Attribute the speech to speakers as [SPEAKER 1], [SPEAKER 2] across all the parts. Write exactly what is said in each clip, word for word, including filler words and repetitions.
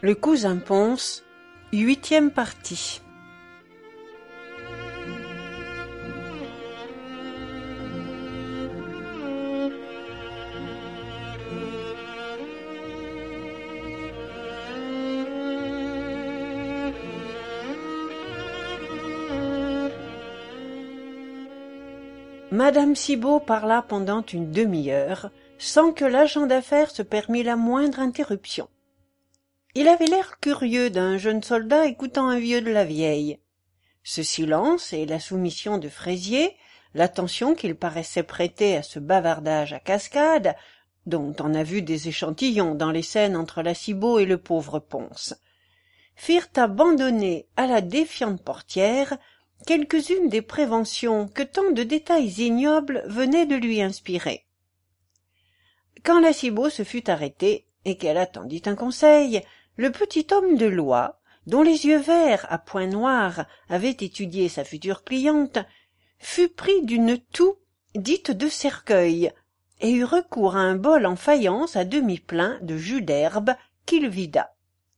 [SPEAKER 1] Le cousin Pons, huitième partie. Madame Cibot parla pendant une demi-heure, sans que l'agent d'affaires se permît la moindre interruption. Il avait l'air curieux d'un jeune soldat écoutant un vieux de la vieille. Ce silence et la soumission de Fraisier, l'attention qu'il paraissait prêter à ce bavardage à cascade, dont on a vu des échantillons dans les scènes entre la Cibot et le pauvre Pons, firent abandonner à la défiante portière quelques-unes des préventions que tant de détails ignobles venaient de lui inspirer. Quand la Cibot se fut arrêtée et qu'elle attendit un conseil, le petit homme de loi, dont les yeux verts à points noirs avaient étudié sa future cliente, fut pris d'une toux dite de cercueil et eut recours à un bol en faïence à demi plein de jus d'herbe qu'il vida.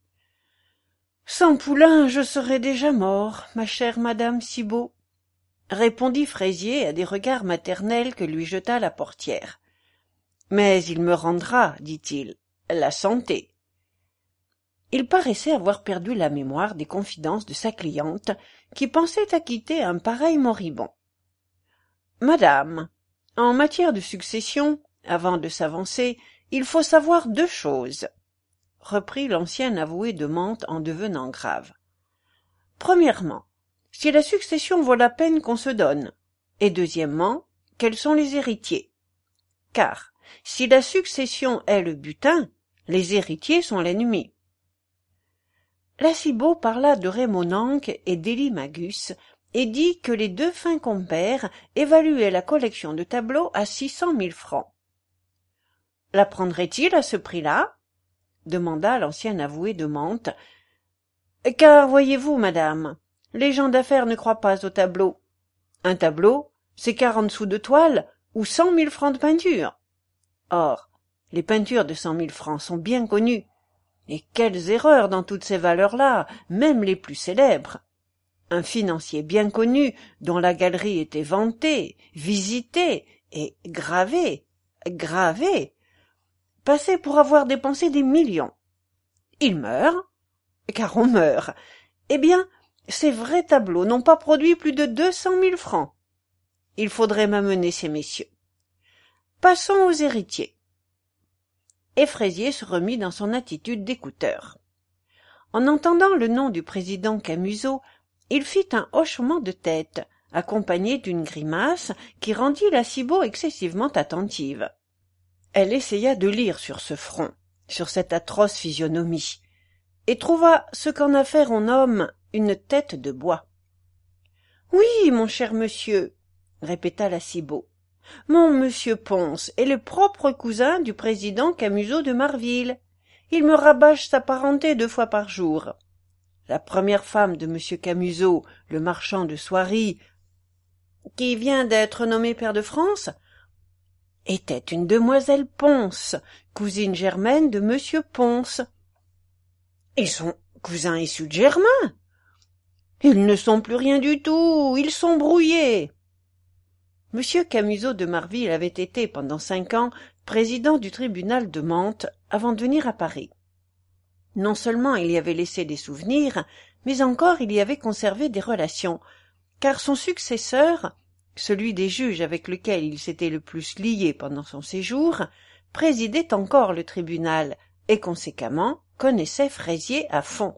[SPEAKER 1] « Sans poulain, je serais déjà mort, ma chère madame Cibot, » répondit Fraisier à des regards maternels que lui jeta la portière. « Mais il me rendra, dit-il, la santé. » Il paraissait avoir perdu la mémoire des confidences de sa cliente, qui pensait acquitter un pareil moribond. « Madame, en matière de succession, avant de s'avancer, il faut savoir deux choses, » reprit l'ancien avoué de Mantes en devenant grave. « Premièrement, si la succession vaut la peine qu'on se donne, et deuxièmement, quels sont les héritiers. Car, si la succession est le butin, les héritiers sont l'ennemi. » La Cibot parla de Rémonanque et d'Élie-Magus et dit que les deux fins compères évaluaient la collection de tableaux à six cent mille francs. « La prendrait-il à ce prix-là » demanda l'ancien avoué de Mantes. « Car, voyez-vous, madame, les gens d'affaires ne croient pas aux tableaux. Un tableau, c'est quarante sous de toile ou cent mille francs de peinture. Or, les peintures de cent mille francs sont bien connues. Et quelles erreurs dans toutes ces valeurs-là, même les plus célèbres. Un financier bien connu, dont la galerie était vantée, visitée et gravée, gravée, passait pour avoir dépensé des millions. Il meurt, car on meurt. Eh bien, ces vrais tableaux n'ont pas produit plus de deux cent mille francs. Il faudrait m'amener ces messieurs. Passons aux héritiers. » Et Fraisier se remit dans son attitude d'écouteur. En entendant le nom du président Camusot, il fit un hochement de tête, accompagné d'une grimace qui rendit la Cibot excessivement attentive. Elle essaya de lire sur ce front, sur cette atroce physionomie, et trouva ce qu'en affaires on nomme une tête de bois. « Oui, mon cher monsieur, » répéta la Cibot. Mon monsieur Pons est le propre cousin du président Camusot de Marville. Il me rabâche sa parenté deux fois par jour. La première femme de monsieur Camusot, le marchand de soieries, qui vient d'être nommé pair de France, était une demoiselle Pons, cousine germaine de monsieur Pons. Ils sont cousins issus de Germain. Ils ne sont plus rien du tout, ils sont brouillés. Monsieur Camusot de Marville avait été pendant cinq ans président du tribunal de Mantes avant de venir à Paris. Non seulement il y avait laissé des souvenirs, mais encore il y avait conservé des relations, car son successeur, celui des juges avec lequel il s'était le plus lié pendant son séjour, présidait encore le tribunal et conséquemment connaissait Fraisier à fond.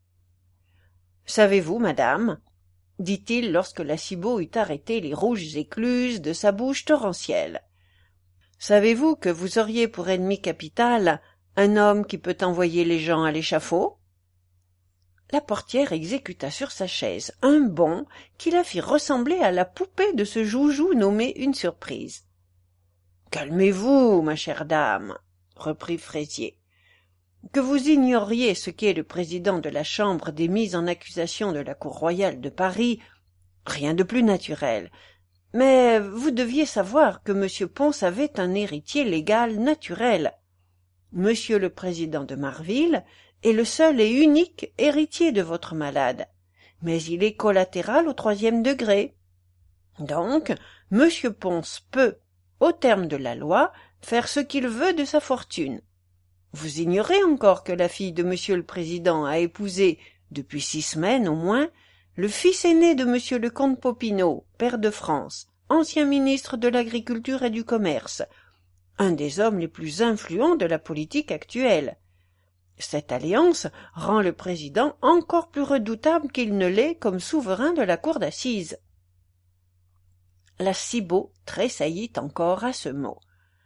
[SPEAKER 1] « Savez-vous, madame, » dit-il lorsque la Cibot eut arrêté les rouges écluses de sa bouche torrentielle. « Savez-vous que vous auriez pour ennemi capital un homme qui peut envoyer les gens à l'échafaud ?» La portière exécuta sur sa chaise un bond qui la fit ressembler à la poupée de ce joujou nommé une surprise. « Calmez-vous, ma chère dame, » reprit Fraisier. Que vous ignoriez ce qu'est le président de la Chambre des mises en accusation de la Cour royale de Paris, rien de plus naturel. Mais vous deviez savoir que M. Pons avait un héritier légal naturel. Monsieur le président de Marville est le seul et unique héritier de votre malade, mais il est collatéral au troisième degré. Donc, Monsieur Pons peut, au terme de la loi, faire ce qu'il veut de sa fortune. Vous ignorez encore que la fille de Monsieur le Président a épousé, depuis six semaines au moins, le fils aîné de Monsieur le comte Popinot, pair de France, ancien ministre de l'Agriculture et du Commerce, un des hommes les plus influents de la politique actuelle. Cette alliance rend le président encore plus redoutable qu'il ne l'est comme souverain de la cour d'assises. La Cibot tressaillit encore à ce mot.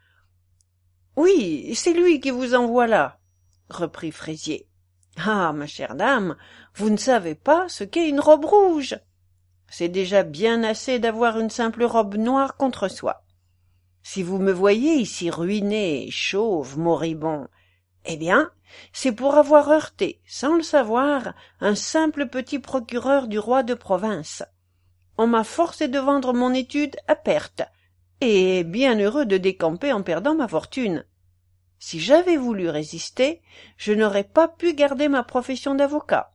[SPEAKER 1] « Oui, c'est lui qui vous envoie là, » reprit Fraisier. « Ah, ma chère dame, vous ne savez pas ce qu'est une robe rouge. C'est déjà bien assez d'avoir une simple robe noire contre soi. Si vous me voyez ici ruiné, chauve, moribond, eh bien, c'est pour avoir heurté, sans le savoir, un simple petit procureur du roi de province. On m'a forcé de vendre mon étude à perte, et bien heureux de décamper en perdant ma fortune. Si j'avais voulu résister, je n'aurais pas pu garder ma profession d'avocat.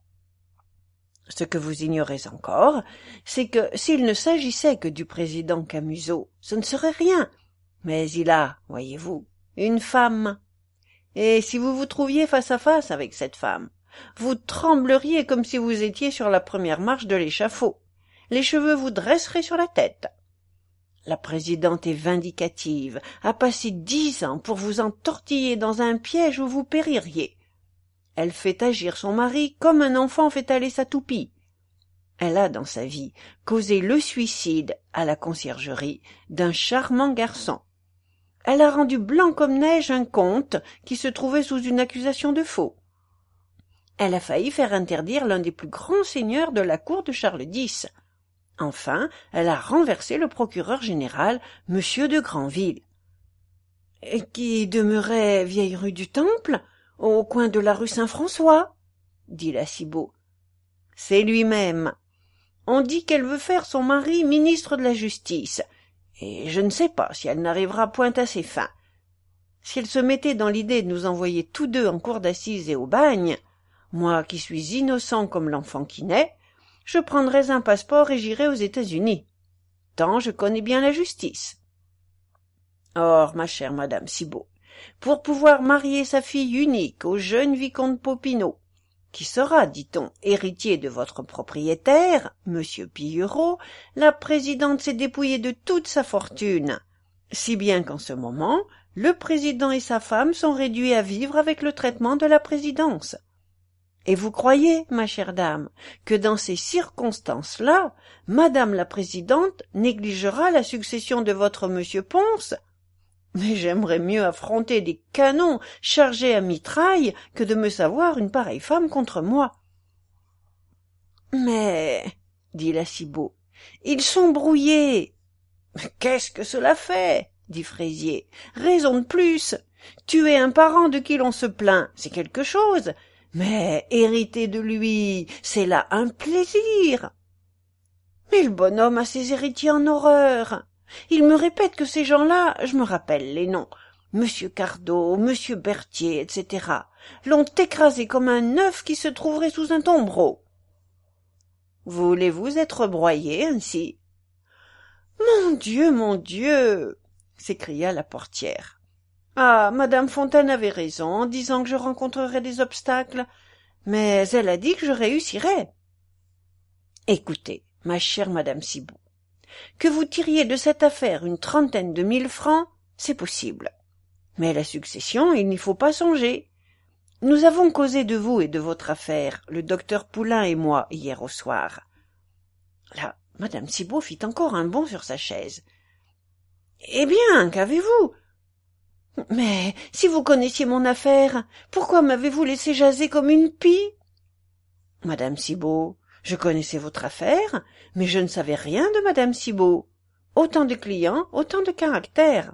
[SPEAKER 1] Ce que vous ignorez encore, c'est que s'il ne s'agissait que du président Camusot, ce ne serait rien. Mais il a, voyez-vous, une femme. Et si vous vous trouviez face à face avec cette femme, vous trembleriez comme si vous étiez sur la première marche de l'échafaud. Les cheveux vous dresseraient sur la tête. La présidente est vindicative, a passé dix ans pour vous entortiller dans un piège où vous péririez. Elle fait agir son mari comme un enfant fait aller sa toupie. Elle a, dans sa vie, causé le suicide, à la conciergerie, d'un charmant garçon. Elle a rendu blanc comme neige un comte qui se trouvait sous une accusation de faux. Elle a failli faire interdire l'un des plus grands seigneurs de la cour de Charles X. Enfin, elle a renversé le procureur général, Monsieur de Granville. Et qui demeurait vieille rue du Temple, au coin de la rue Saint-François, dit la Cibot. C'est lui-même. On dit qu'elle veut faire son mari ministre de la Justice, et je ne sais pas si elle n'arrivera point à ses fins. Si elle se mettait dans l'idée de nous envoyer tous deux en cour d'assises et au bagne, moi qui suis innocent comme l'enfant qui naît, je prendrais un passeport et j'irais aux États-Unis. Tant je connais bien la justice. Or, ma chère madame Cibot, pour pouvoir marier sa fille unique au jeune vicomte Popinot, qui sera, dit-on, héritier de votre propriétaire, monsieur Pillereau, la présidente s'est dépouillée de toute sa fortune, si bien qu'en ce moment, le président et sa femme sont réduits à vivre avec le traitement de la présidence. Et vous croyez, ma chère dame, que dans ces circonstances-là, madame la présidente négligera la succession de votre monsieur Pons? Mais j'aimerais mieux affronter des canons chargés à mitraille que de me savoir une pareille femme contre moi. Mais, dit la Cibot, ils sont brouillés. Qu'est-ce que cela fait? Dit Fraisier. Raison de plus. Tuer un parent de qui l'on se plaint, c'est quelque chose. Mais hériter de lui, c'est là un plaisir. Mais le bonhomme a ses héritiers en horreur. Il me répète que ces gens-là, je me rappelle les noms, Monsieur Cardot, Monsieur Berthier, et cetera, l'ont écrasé comme un œuf qui se trouverait sous un tombereau. Voulez-vous être broyé ainsi? Mon Dieu, mon Dieu! S'écria la portière. Ah, madame Fontaine avait raison en disant que je rencontrerais des obstacles, mais elle a dit que je réussirais. Écoutez, ma chère madame Cibot, que vous tiriez de cette affaire une trentaine de mille francs, c'est possible. Mais la succession, il n'y faut pas songer. Nous avons causé de vous et de votre affaire, le docteur Poulain et moi, hier au soir. Là, madame Cibot fit encore un bond sur sa chaise. Eh bien, qu'avez-vous? Mais si vous connaissiez mon affaire, pourquoi m'avez-vous laissé jaser comme une pie? Madame Cibot, je connaissais votre affaire, mais je ne savais rien de madame Cibot. Autant de clients, autant de caractères.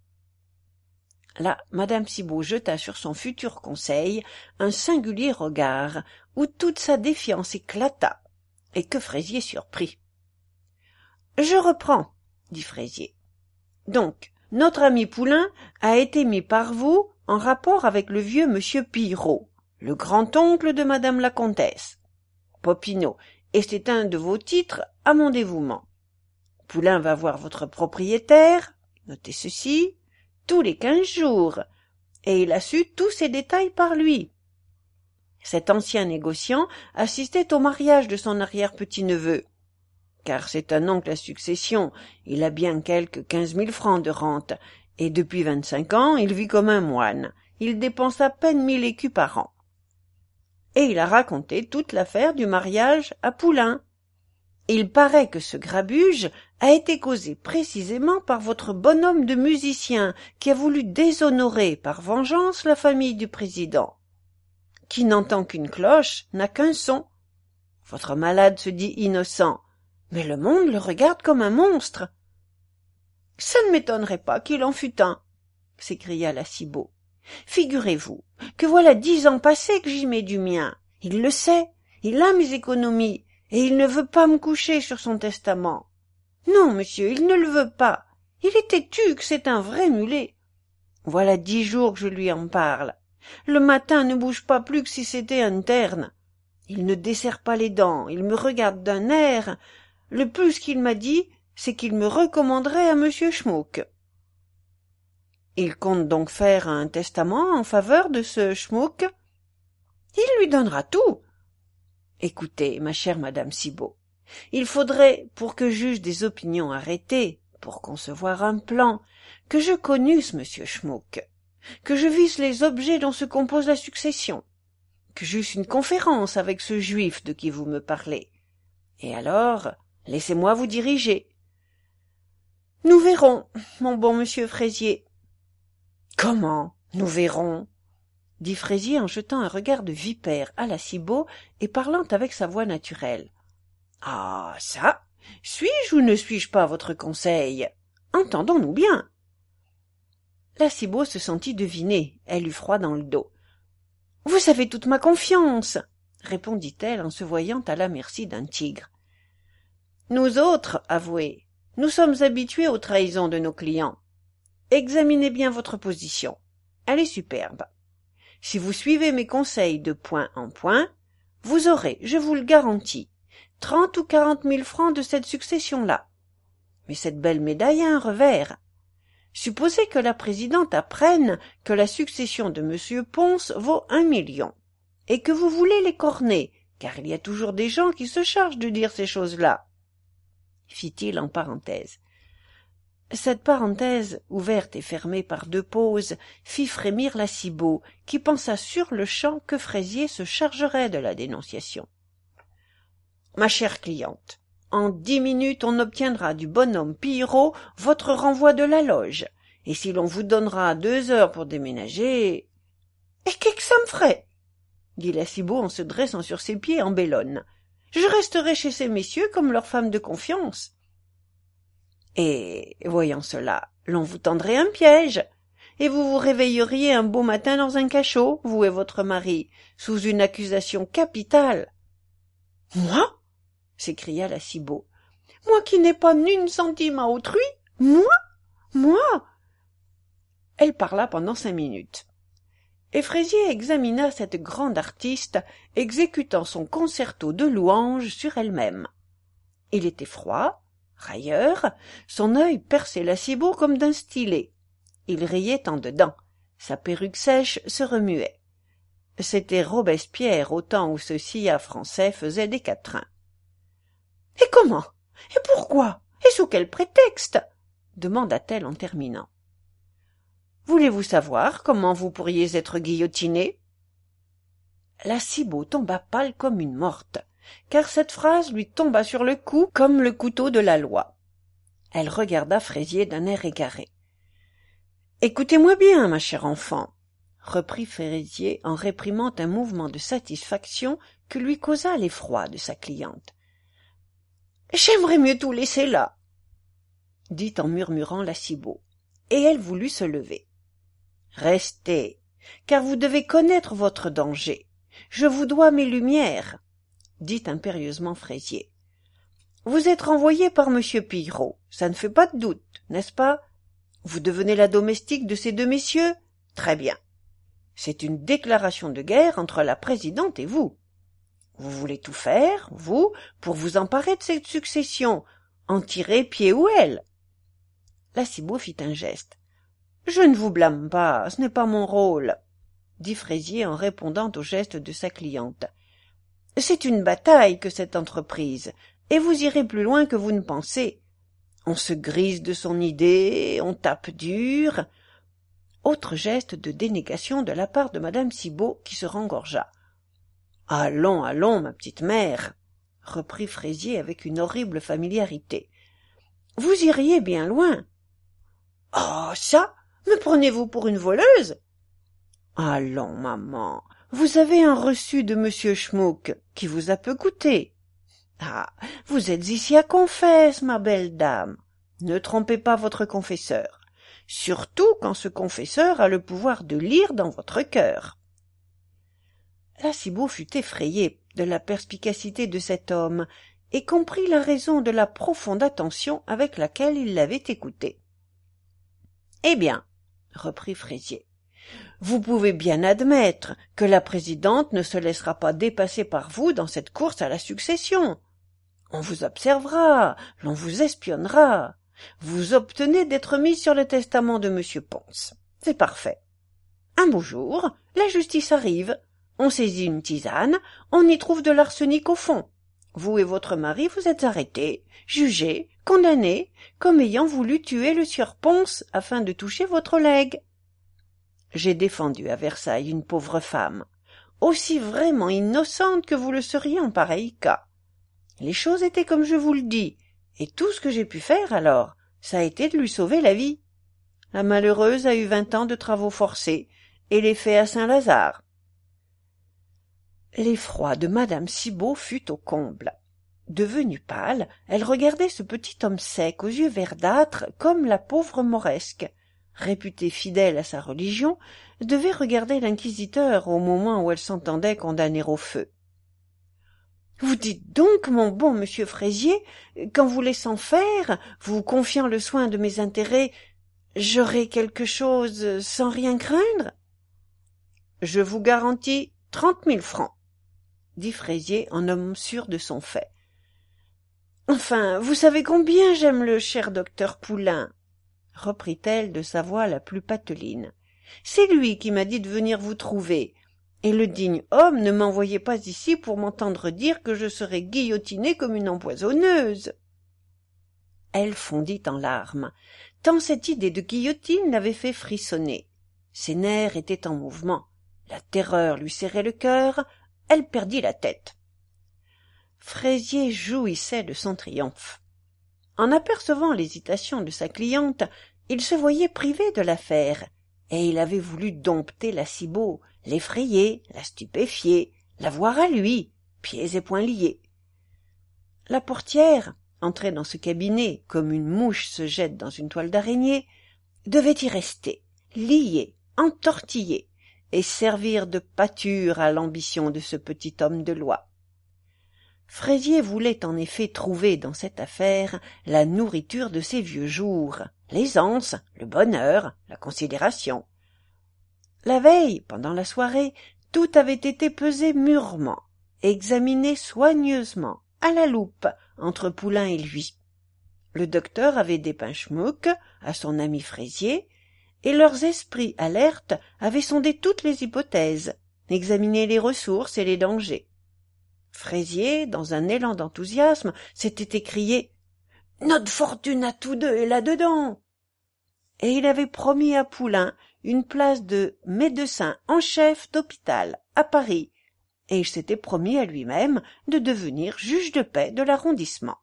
[SPEAKER 1] Là, madame Cibot jeta sur son futur conseil un singulier regard, où toute sa défiance éclata, et que Fraisier surprit. « Je reprends, » dit Fraisier. « Donc, notre ami Poulain a été mis par vous en rapport avec le vieux monsieur Pillereau, le grand-oncle de madame la comtesse. Popinot, et c'est un de vos titres à mon dévouement. Poulain va voir votre propriétaire, notez ceci, tous les quinze jours, et il a su tous ces détails par lui. Cet ancien négociant assistait au mariage de son arrière-petit-neveu, car c'est un oncle à succession, il a bien quelque quinze mille francs de rente, et depuis vingt-cinq ans il vit comme un moine, il dépense à peine mille écus par an. Et il a raconté toute l'affaire du mariage à Poulain. Il paraît que ce grabuge a été causé précisément par votre bonhomme de musicien qui a voulu déshonorer par vengeance la famille du président. Qui n'entend qu'une cloche n'a qu'un son. Votre malade se dit innocent, mais le monde le regarde comme un monstre. Ça ne m'étonnerait pas qu'il en fût un, s'écria la Cibot. Figurez-vous que voilà dix ans passés que j'y mets du mien. Il le sait, il a mes économies, et il ne veut pas me coucher sur son testament. Non, monsieur, il ne le veut pas. Il est têtu que c'est un vrai mulet. Voilà dix jours que je lui en parle. Le matin ne bouge pas plus que si c'était un terne. Il ne desserre pas les dents, il me regarde d'un air. Le plus qu'il m'a dit, c'est qu'il me recommanderait à monsieur Schmuck. Il compte donc faire un testament en faveur de ce Schmuck? Il lui donnera tout. Écoutez, ma chère madame Cibot, il faudrait, pour que j'eusse des opinions arrêtées, pour concevoir un plan, que je connusse monsieur Schmuck, que je visse les objets dont se compose la succession, que j'eusse une conférence avec ce juif de qui vous me parlez. Et alors, laissez-moi vous diriger. Nous verrons, mon bon monsieur Fraisier. Comment, nous verrons? Dit Fraisier en jetant un regard de vipère à la Cibot et parlant avec sa voix naturelle. Ah, ça, suis-je ou ne suis-je pas votre conseil? Entendons-nous bien. La Cibot se sentit deviner, elle eut froid dans le dos. Vous avez toute ma confiance, répondit-elle en se voyant à la merci d'un tigre. Nous autres, avouez, nous sommes habitués aux trahisons de nos clients. Examinez bien votre position. Elle est superbe. Si vous suivez mes conseils de point en point, vous aurez, je vous le garantis, trente ou quarante mille francs de cette succession-là. Mais cette belle médaille a un revers. Supposez que la présidente apprenne que la succession de monsieur Pons vaut un million, et que vous voulez les corner, car il y a toujours des gens qui se chargent de dire ces choses-là, fit-il en parenthèse. Cette parenthèse, ouverte et fermée par deux pauses, fit frémir la Cibot, qui pensa sur-le-champ que Fraisier se chargerait de la dénonciation. « Ma chère cliente, en dix minutes on obtiendra du bonhomme Pillerault votre renvoi de la loge, et si l'on vous donnera deux heures pour déménager... »« Et qu'est-ce que ça me ferait ?» dit la Cibot en se dressant sur ses pieds en bellonne. « Je resterai chez ces messieurs comme leur femme de confiance. » Et, voyant cela, l'on vous tendrait un piège, et vous vous réveilleriez un beau matin dans un cachot, vous et votre mari, sous une accusation capitale. « Moi » s'écria la Cibot. « Moi qui n'ai pas une centime à autrui? Moi? Moi ?» Elle parla pendant cinq minutes. Et Fraisier examina cette grande artiste exécutant son concerto de louanges sur elle-même. Il était froid, railleur, son œil perçait la Cibot comme d'un stylet. Il riait en dedans, sa perruque sèche se remuait. C'était Robespierre au temps où ce silla français faisait des quatrains. « Et comment? Et pourquoi? Et sous quel prétexte ?» demanda-t-elle en terminant. « Voulez-vous savoir comment vous pourriez être guillotiné ?» La Cibot tomba pâle comme une morte, car cette phrase lui tomba sur le cou comme le couteau de la loi. Elle regarda Fraisier d'un air égaré. « Écoutez-moi bien, ma chère enfant, » reprit Fraisier en réprimant un mouvement de satisfaction que lui causa l'effroi de sa cliente. « J'aimerais mieux tout laisser là, » dit en murmurant la Cibot, et elle voulut se lever. « Restez, car vous devez connaître votre danger. Je vous dois mes lumières, » dit impérieusement Fraisier. « Vous êtes renvoyé par monsieur Pillerault, ça ne fait pas de doute, n'est-ce pas? Vous devenez la domestique de ces deux messieurs? Très bien. C'est une déclaration de guerre entre la présidente et vous. Vous voulez tout faire, vous, pour vous emparer de cette succession, en tirer pied ou aile. La Cibot fit un geste. « Je ne vous blâme pas, ce n'est pas mon rôle, » dit Fraisier en répondant au geste de sa cliente. « C'est une bataille que cette entreprise, et vous irez plus loin que vous ne pensez. On se grise de son idée, on tape dur. » Autre geste de dénégation de la part de madame Cibot qui se rengorgea. « Allons, allons, ma petite mère, » reprit Fraisier avec une horrible familiarité. « Vous iriez bien loin. »« Oh, ça, me prenez-vous pour une voleuse ?»« Allons, maman, vous avez un reçu de monsieur Schmuck qui vous a peu coûté. Ah, vous êtes ici à Confesse, ma belle dame. Ne trompez pas votre confesseur, surtout quand ce confesseur a le pouvoir de lire dans votre cœur. » La Cibot fut effrayée de la perspicacité de cet homme et comprit la raison de la profonde attention avec laquelle il l'avait écouté. « Eh bien, » reprit Fraisier, « vous pouvez bien admettre que la présidente ne se laissera pas dépasser par vous dans cette course à la succession. On vous observera, l'on vous espionnera. Vous obtenez d'être mis sur le testament de monsieur Pons. C'est parfait. Un beau jour, la justice arrive. On saisit une tisane, on y trouve de l'arsenic au fond. Vous et votre mari vous êtes arrêtés, jugés, condamnés, comme ayant voulu tuer le sieur Pons afin de toucher votre legs. J'ai défendu à Versailles une pauvre femme, aussi vraiment innocente que vous le seriez en pareil cas. Les choses étaient comme je vous le dis, et tout ce que j'ai pu faire alors, ça a été de lui sauver la vie. La malheureuse a eu vingt ans de travaux forcés, et les faits à Saint-Lazare. L'effroi de madame Cibot fut au comble. Devenue pâle, elle regardait ce petit homme sec aux yeux verdâtres comme la pauvre Mauresque, réputée fidèle à sa religion, devait regarder l'inquisiteur au moment où elle s'entendait condamner au feu. « Vous dites donc, mon bon monsieur Fraisier, qu'en vous laissant faire, vous confiant le soin de mes intérêts, j'aurai quelque chose sans rien craindre ?»« Je vous garantis trente mille francs, » dit Fraisier en homme sûr de son fait. « Enfin, vous savez combien j'aime le cher docteur Poulain, » reprit-elle de sa voix la plus pateline. « C'est lui qui m'a dit de venir vous trouver, et le digne homme ne m'envoyait pas ici pour m'entendre dire que je serais guillotinée comme une empoisonneuse. » Elle fondit en larmes, tant cette idée de guillotine l'avait fait frissonner. Ses nerfs étaient en mouvement, la terreur lui serrait le cœur, elle perdit la tête. Fraisier jouissait de son triomphe. En apercevant l'hésitation de sa cliente, il se voyait privé de l'affaire, et il avait voulu dompter la Cibot, l'effrayer, la stupéfier, la voir à lui, pieds et poings liés. La portière, entrée dans ce cabinet comme une mouche se jette dans une toile d'araignée, devait y rester, liée, entortillée, et servir de pâture à l'ambition de ce petit homme de loi. Fraisier voulait en effet trouver dans cette affaire la nourriture de ses vieux jours, l'aisance, le bonheur, la considération. La veille, pendant la soirée, tout avait été pesé mûrement, examiné soigneusement, à la loupe, entre Poulain et lui. Le docteur avait dépeint Schmuck à son ami Fraisier, et leurs esprits alertes avaient sondé toutes les hypothèses, examiné les ressources et les dangers. Fraisier, dans un élan d'enthousiasme, s'était écrié « Notre fortune à tous deux est là-dedans !» Et il avait promis à Poulain une place de médecin en chef d'hôpital à Paris, et il s'était promis à lui-même de devenir juge de paix de l'arrondissement.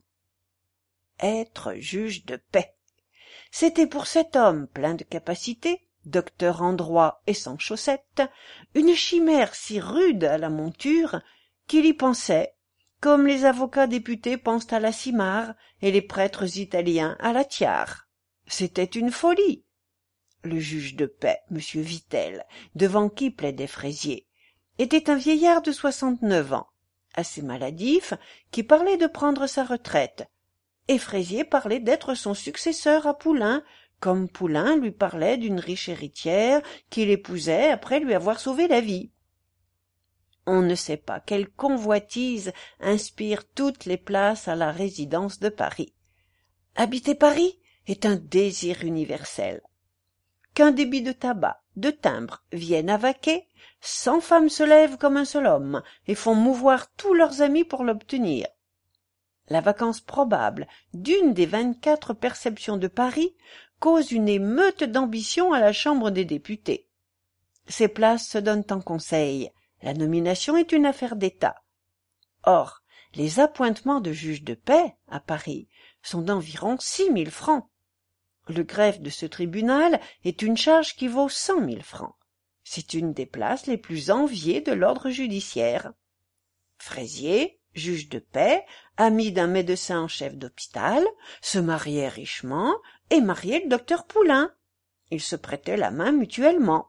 [SPEAKER 1] Être juge de paix, c'était pour cet homme plein de capacités, docteur en droit et sans chaussettes, une chimère si rude à la monture qu'il y pensait, comme les avocats députés pensent à la Cimar et les prêtres italiens à la tiare. C'était une folie. Le juge de paix, M. Vitel, devant qui plaidait Fraisier, était un vieillard de soixante-neuf ans, assez maladif, qui parlait de prendre sa retraite, et Fraisier parlait d'être son successeur à Poulain comme Poulain lui parlait d'une riche héritière qu'il épousait après lui avoir sauvé la vie. On ne sait pas quelle convoitise inspire toutes les places à la résidence de Paris. Habiter Paris est un désir universel. Qu'un débit de tabac, de timbre, vienne à vaquer, cent femmes se lèvent comme un seul homme et font mouvoir tous leurs amis pour l'obtenir. La vacance probable d'une des vingt-quatre perceptions de Paris cause une émeute d'ambition à la Chambre des députés. Ces places se donnent en conseil. La nomination est une affaire d'État. Or, les appointements de juges de paix à Paris sont d'environ six mille francs. Le greffe de ce tribunal est une charge qui vaut cent mille francs. C'est une des places les plus enviées de l'ordre judiciaire. Fraisier, juge de paix, ami d'un médecin en chef d'hôpital, se mariait richement et mariait le docteur Poulain. Ils se prêtaient la main mutuellement.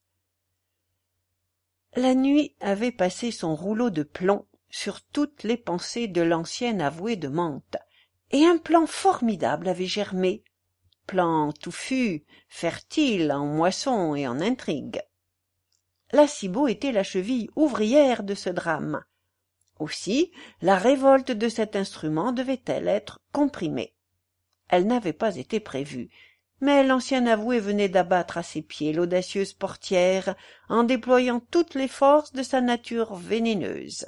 [SPEAKER 1] La nuit avait passé son rouleau de plomb sur toutes les pensées de l'ancien avoué de Mantes, et un plan formidable avait germé, plan touffu, fertile en moissons et en intrigues. La Cibot était la cheville ouvrière de ce drame. Aussi, la révolte de cet instrument devait-elle être comprimée. Elle n'avait pas été prévue, mais l'ancien avoué venait d'abattre à ses pieds l'audacieuse portière en déployant toutes les forces de sa nature vénéneuse.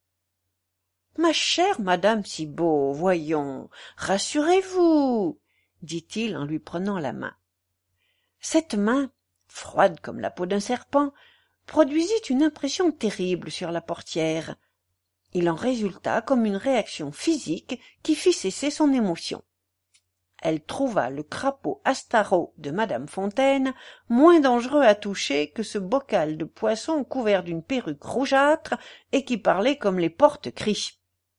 [SPEAKER 1] « Ma chère madame Cibot, voyons, rassurez-vous, dit-il en lui prenant la main. Cette main, froide comme la peau d'un serpent, produisit une impression terrible sur la portière. Il en résulta comme une réaction physique qui fit cesser son émotion. Elle trouva le crapaud Astaro de madame Fontaine moins dangereux à toucher que ce bocal de poisson couvert d'une perruque rougeâtre et qui parlait comme les porte-cris.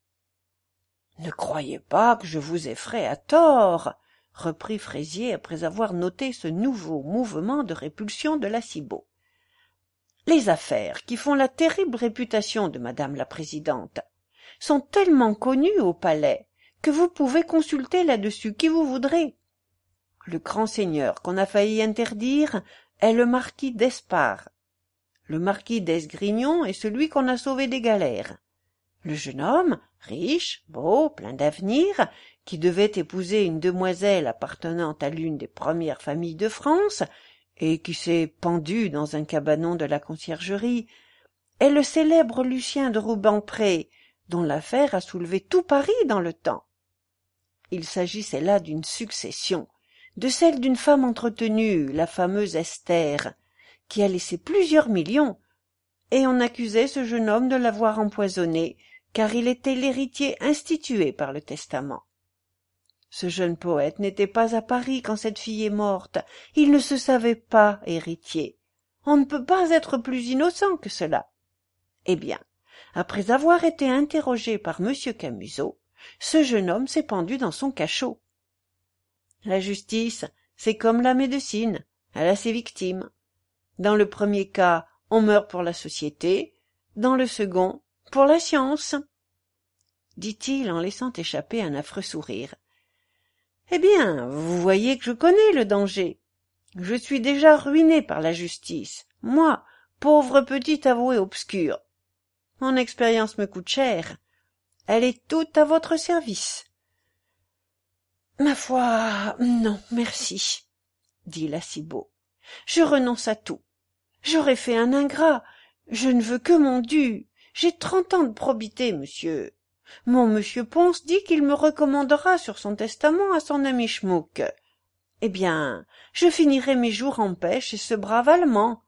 [SPEAKER 1] « Ne croyez pas que je vous effraie à tort, » reprit Fraisier après avoir noté ce nouveau mouvement de répulsion de la Cibot. « Les affaires qui font la terrible réputation de madame la présidente sont tellement connues au palais que vous pouvez consulter là-dessus qui vous voudrez. Le grand seigneur qu'on a failli interdire est le marquis d'Espard. Le marquis d'Esgrignon est celui qu'on a sauvé des galères. Le jeune homme, riche, beau, plein d'avenir, qui devait épouser une demoiselle appartenant à l'une des premières familles de France, et qui s'est pendu dans un cabanon de la conciergerie, est le célèbre Lucien de Rubempré, dont l'affaire a soulevé tout Paris dans le temps. Il s'agissait là d'une succession, de celle d'une femme entretenue, la fameuse Esther, qui a laissé plusieurs millions, et on accusait ce jeune homme de l'avoir empoisonné, car il était l'héritier institué par le testament. Ce jeune poète n'était pas à Paris quand cette fille est morte, il ne se savait pas héritier. On ne peut pas être plus innocent que cela. Eh bien, après avoir été interrogé par monsieur Camusot, ce jeune homme s'est pendu dans son cachot. La justice, c'est comme la médecine, elle a ses victimes. Dans le premier cas, on meurt pour la société, dans le second, pour la science, dit-il en laissant échapper un affreux sourire. Eh bien, vous voyez que je connais le danger. Je suis déjà ruiné par la justice, moi, pauvre petit avoué obscur. Mon expérience me coûte cher. Elle est toute à votre service. Ma foi, non, merci, dit la Cibot. Je renonce à tout. J'aurais fait un ingrat. Je ne veux que mon dû. J'ai trente ans de probité, monsieur. Mon monsieur Ponce dit qu'il me recommandera sur son testament à son ami Schmuck. Eh bien, je finirai mes jours en paix chez ce brave Allemand.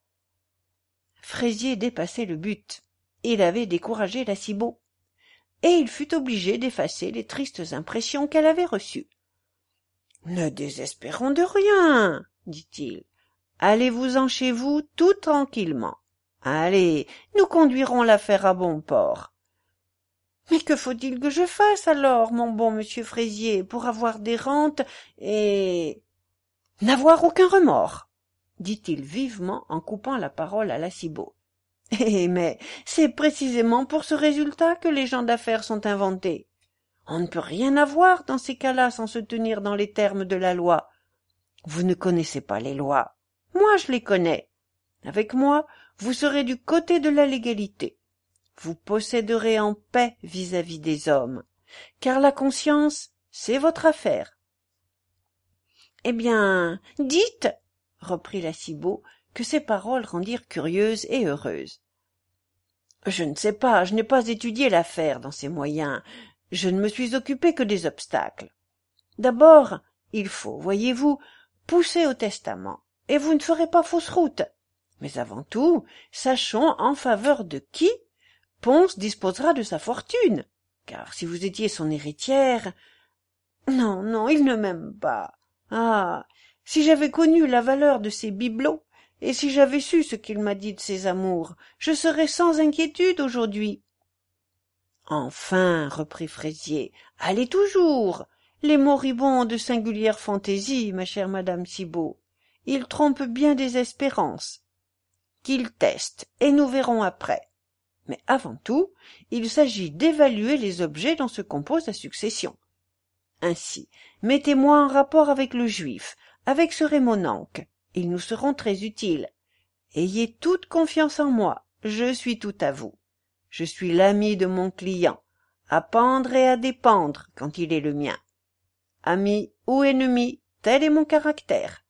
[SPEAKER 1] Fraisier dépassait le but. Il avait découragé la Cibot, et il fut obligé d'effacer les tristes impressions qu'elle avait reçues. « Ne désespérons de rien, dit-il. Allez-vous-en chez vous tout tranquillement. Allez, nous conduirons l'affaire à bon port. Mais que faut-il que je fasse alors, mon bon monsieur Fraisier, pour avoir des rentes et n'avoir aucun remords, dit-il vivement en coupant la parole à la Cibot. Eh, mais c'est précisément pour ce résultat que les gens d'affaires sont inventés. On ne peut rien avoir dans ces cas-là sans se tenir dans les termes de la loi. Vous ne connaissez pas les lois. Moi, je les connais. Avec moi, vous serez du côté de la légalité. Vous posséderez en paix vis-à-vis des hommes, car la conscience, c'est votre affaire. « Eh bien, dites, reprit la Cibot, que ces paroles rendirent curieuse et heureuse. « Je ne sais pas, je n'ai pas étudié l'affaire dans ses moyens, je ne me suis occupé que des obstacles. D'abord, il faut, voyez-vous, pousser au testament, et vous ne ferez pas fausse route. Mais avant tout, sachons en faveur de qui Pons disposera de sa fortune, car si vous étiez son héritière... Non, non, il ne m'aime pas. Ah, si j'avais connu la valeur de ses bibelots, et si j'avais su ce qu'il m'a dit de ses amours, je serais sans inquiétude aujourd'hui. » Enfin, reprit Fraisier, allez toujours. Les moribonds de singulière fantaisie, ma chère madame Cibot. Ils trompent bien des espérances. Qu'ils testent, et nous verrons après. Mais avant tout, il s'agit d'évaluer les objets dont se compose la succession. Ainsi, mettez-moi en rapport avec le juif, avec ce Rémonanque. Ils nous seront très utiles. Ayez toute confiance en moi, je suis tout à vous. Je suis l'ami de mon client, à pendre et à dépendre quand il est le mien. Ami ou ennemi, tel est mon caractère.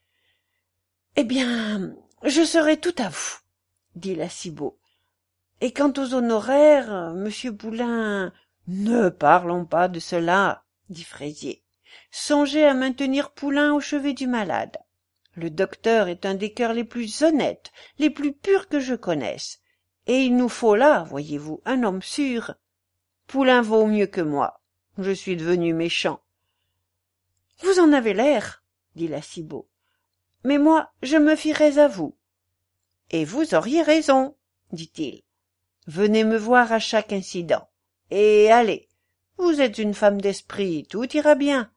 [SPEAKER 1] Eh bien, je serai tout à vous, dit la Cibot. Et quant aux honoraires, monsieur Poulain... Ne parlons pas de cela, dit Fraisier. Songez à maintenir Poulain au chevet du malade. Le docteur est un des cœurs les plus honnêtes, les plus purs que je connaisse. Et il nous faut là, voyez-vous, un homme sûr. Poulain vaut mieux que moi. Je suis devenu méchant. Vous en avez l'air, dit la Cibot. Mais moi, je me fierais à vous. Et vous auriez raison, dit-il. Venez me voir à chaque incident. Et allez, vous êtes une femme d'esprit, tout ira bien.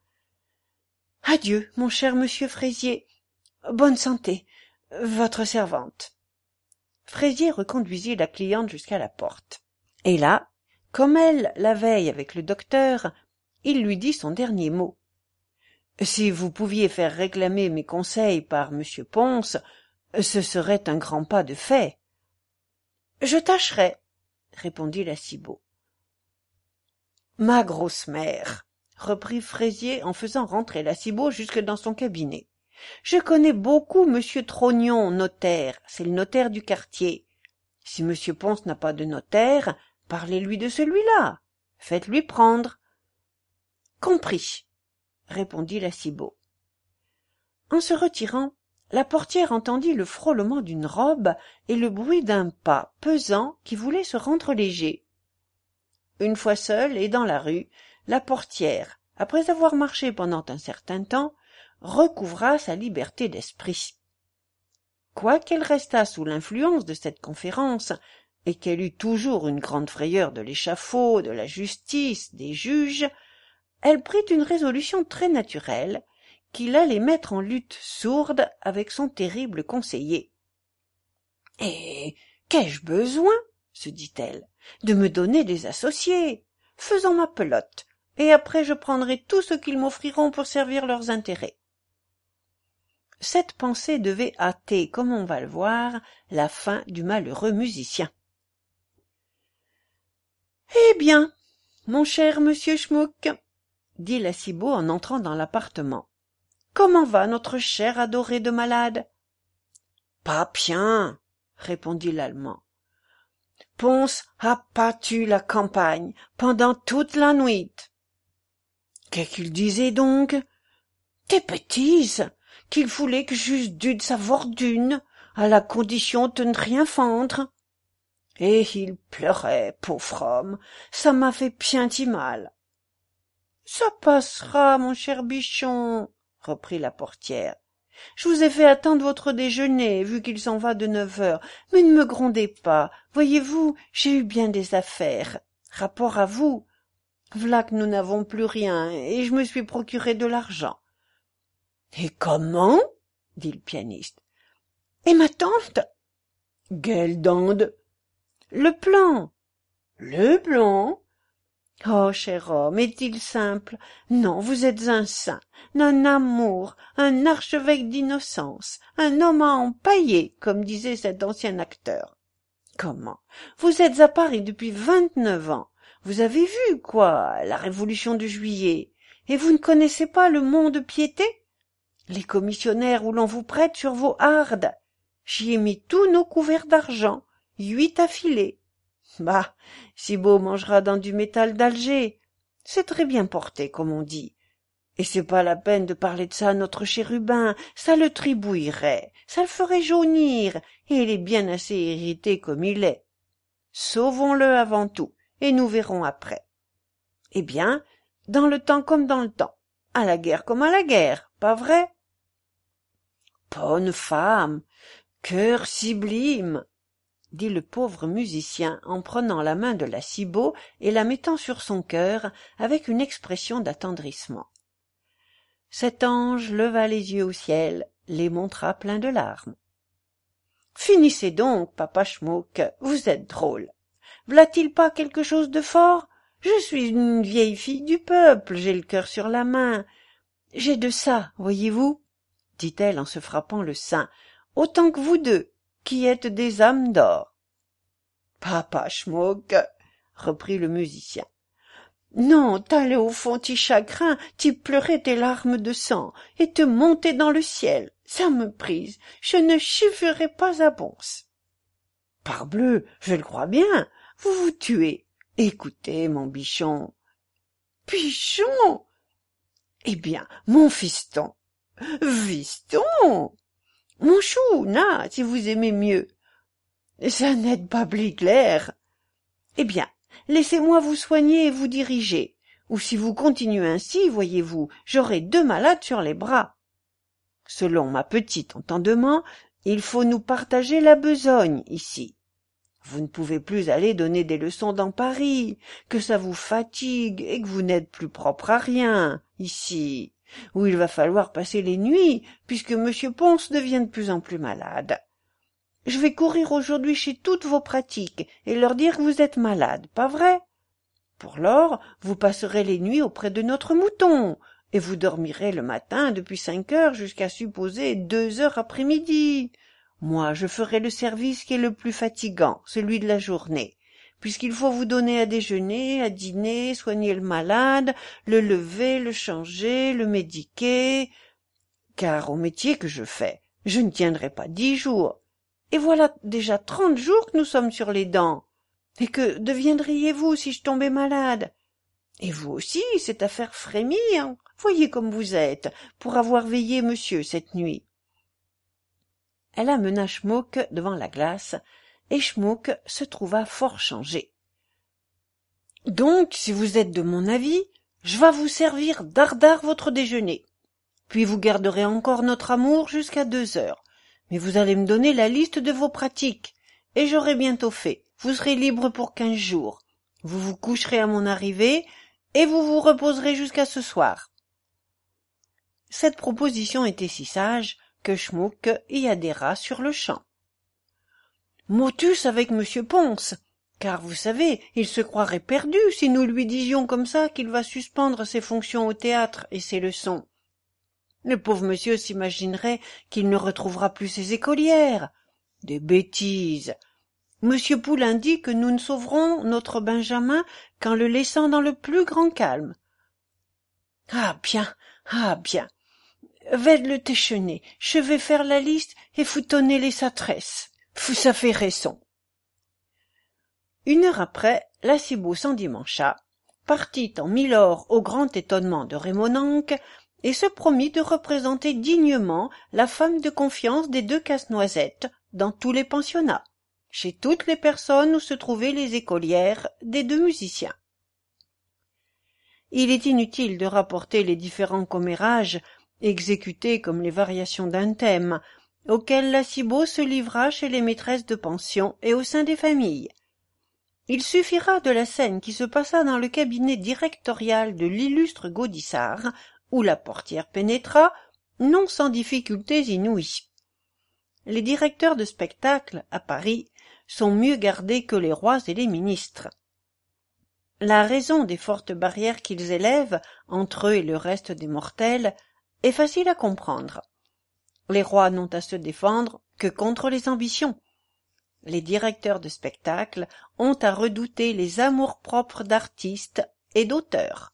[SPEAKER 1] Adieu, mon cher monsieur Fraisier. Bonne santé, votre servante. Fraisier reconduisit la cliente jusqu'à la porte. Et là, comme elle, la veille avec le docteur, il lui dit son dernier mot. Si vous pouviez faire réclamer mes conseils par monsieur Pons, ce serait un grand pas de fait. Je tâcherai, répondit la Cibot. Ma grosse mère, reprit Fraisier en faisant rentrer la Cibot jusque dans son cabinet. Je connais beaucoup monsieur Trognon, notaire, c'est le notaire du quartier. Si monsieur Pons n'a pas de notaire, parlez-lui de celui-là. Faites-lui prendre. Compris, répondit la Cibot. En se retirant, la portière entendit le frôlement d'une robe et le bruit d'un pas pesant qui voulait se rendre léger. Une fois seule et dans la rue, la portière, après avoir marché pendant un certain temps, recouvra sa liberté d'esprit. Quoiqu'elle restât sous l'influence de cette conférence, et qu'elle eût toujours une grande frayeur de l'échafaud, de la justice, des juges, elle prit une résolution très naturelle, qu'il allait mettre en lutte sourde avec son terrible conseiller. « Et qu'ai-je besoin, se dit-elle, de me donner des associés? Faisons ma pelote, et après je prendrai tout ce qu'ils m'offriront pour servir leurs intérêts. » Cette pensée devait hâter, comme on va le voir, la fin du malheureux musicien. « Eh bien, mon cher monsieur Schmuck, dit la Cibot en entrant dans l'appartement, comment va notre cher adoré de malade? Pas bien, répondit l'Allemand. Pons a battu la campagne pendant toute la nuit. Qu'est-ce qu'il disait donc? Des bêtises, qu'il voulait que j'eusse dû de sa fortune, à la condition de ne rien vendre. Et il pleurait, pauvre homme, ça m'a fait bien du mal. Ça passera, mon cher bichon, reprit la portière. Je vous ai fait attendre votre déjeuner, vu qu'il s'en va de neuf heures, mais ne me grondez pas. Voyez-vous, j'ai eu bien des affaires. Rapport à vous, v'là que nous n'avons plus rien, et je me suis procuré de l'argent. Et comment? dit le pianiste. Et ma tante? Quelle dinde? Le plan. Le plan? Oh, cher homme, est-il simple? Non, vous êtes un saint, un amour, un archevêque d'innocence, un homme à empailler, comme disait cet ancien acteur. Comment? Vous êtes à Paris depuis vingt-neuf ans. Vous avez vu, quoi, la Révolution de Juillet, et vous ne connaissez pas le mont-de-piété? Les commissionnaires où l'on vous prête sur vos hardes. J'y ai mis tous nos couverts d'argent, huit affilés. Bah, Cibot mangera dans du métal d'Alger. C'est très bien porté, comme on dit. Et c'est pas la peine de parler de ça à notre chérubin, ça le tribouillerait, ça le ferait jaunir, et il est bien assez irrité comme il est. Sauvons-le avant tout, et nous verrons après. Eh bien, dans le temps comme dans le temps, à la guerre comme à la guerre, pas vrai? Bonne femme, cœur sublime, dit le pauvre musicien en prenant la main de la Cibot et la mettant sur son cœur avec une expression d'attendrissement. Cet ange leva les yeux au ciel, les montra pleins de larmes. « Finissez donc, papa Schmuck, vous êtes drôle. V'là-t-il pas quelque chose de fort? Je suis une vieille fille du peuple, j'ai le cœur sur la main. J'ai de ça, voyez-vous, dit-elle en se frappant le sein, autant que vous deux, qui êtes des âmes d'or. « Papa Schmuck, reprit le musicien, non, t'allais au fond t'y chagrin, t'y pleurais tes larmes de sang, et te monter dans le ciel. Ça me prise, je ne chifferai pas à bonse. Parbleu, je le crois bien, vous vous tuez. Écoutez, mon bichon. Bichon? Eh bien, mon fiston. Fiston? Mon chou, na, si vous aimez mieux. Ça n'aide pas Bligler. Eh bien, laissez-moi vous soigner et vous diriger, ou si vous continuez ainsi, voyez-vous, j'aurai deux malades sur les bras. Selon ma petite entendement, il faut nous partager la besogne ici. Vous ne pouvez plus aller donner des leçons dans Paris, que ça vous fatigue et que vous n'êtes plus propre à rien, ici, où il va falloir passer les nuits, puisque monsieur Pons devient de plus en plus malade. Je vais courir aujourd'hui chez toutes vos pratiques et leur dire que vous êtes malade, pas vrai? Pour lors, vous passerez les nuits auprès de notre mouton, et vous dormirez le matin depuis cinq heures jusqu'à supposer deux heures après-midi. Moi, je ferai le service qui est le plus fatigant, celui de la journée, puisqu'il faut vous donner à déjeuner, à dîner, soigner le malade, le lever, le changer, le médiquer, car au métier que je fais, je ne tiendrai pas dix jours. Et voilà déjà trente jours que nous sommes sur les dents. Et que deviendriez-vous si je tombais malade? Et vous aussi, cette affaire frémit, hein. Voyez comme vous êtes, pour avoir veillé monsieur cette nuit. Elle amena Schmuck devant la glace, et Schmuck se trouva fort changé. Donc, si vous êtes de mon avis, je vas vous servir dardard votre déjeuner. Puis vous garderez encore notre amour jusqu'à deux heures. Mais vous allez me donner la liste de vos pratiques, et j'aurai bientôt fait. Vous serez libre pour quinze jours. Vous vous coucherez à mon arrivée, et vous vous reposerez jusqu'à ce soir. Cette proposition était si sage que Schmuck y adhéra sur-le-champ. Motus avec monsieur Pons, car vous savez, il se croirait perdu si nous lui disions comme ça qu'il va suspendre ses fonctions au théâtre et ses leçons. Le pauvre monsieur s'imaginerait qu'il ne retrouvera plus ses écolières. Des bêtises. Monsieur Poulain dit que nous ne sauverons notre Benjamin qu'en le laissant dans le plus grand calme. Ah bien, ah bien. Ved le téchener, je vais faire la liste et foutonner les satresses. Fou, ça fait raison. Une heure après, la Cibot s'endimancha, partit en milord au grand étonnement de Rémonanque, et se promit de représenter dignement la femme de confiance des deux Casse-Noisettes dans tous les pensionnats, chez toutes les personnes où se trouvaient les écolières des deux musiciens. Il est inutile de rapporter les différents commérages, exécutés comme les variations d'un thème, auxquels la Cibot se livra chez les maîtresses de pension et au sein des familles. Il suffira de la scène qui se passa dans le cabinet directorial de l'illustre Gaudissart, où la portière pénétra, non sans difficultés inouïes. Les directeurs de spectacle, à Paris, sont mieux gardés que les rois et les ministres. La raison des fortes barrières qu'ils élèvent entre eux et le reste des mortels est facile à comprendre. Les rois n'ont à se défendre que contre les ambitions. Les directeurs de spectacle ont à redouter les amours-propres d'artistes et d'auteurs.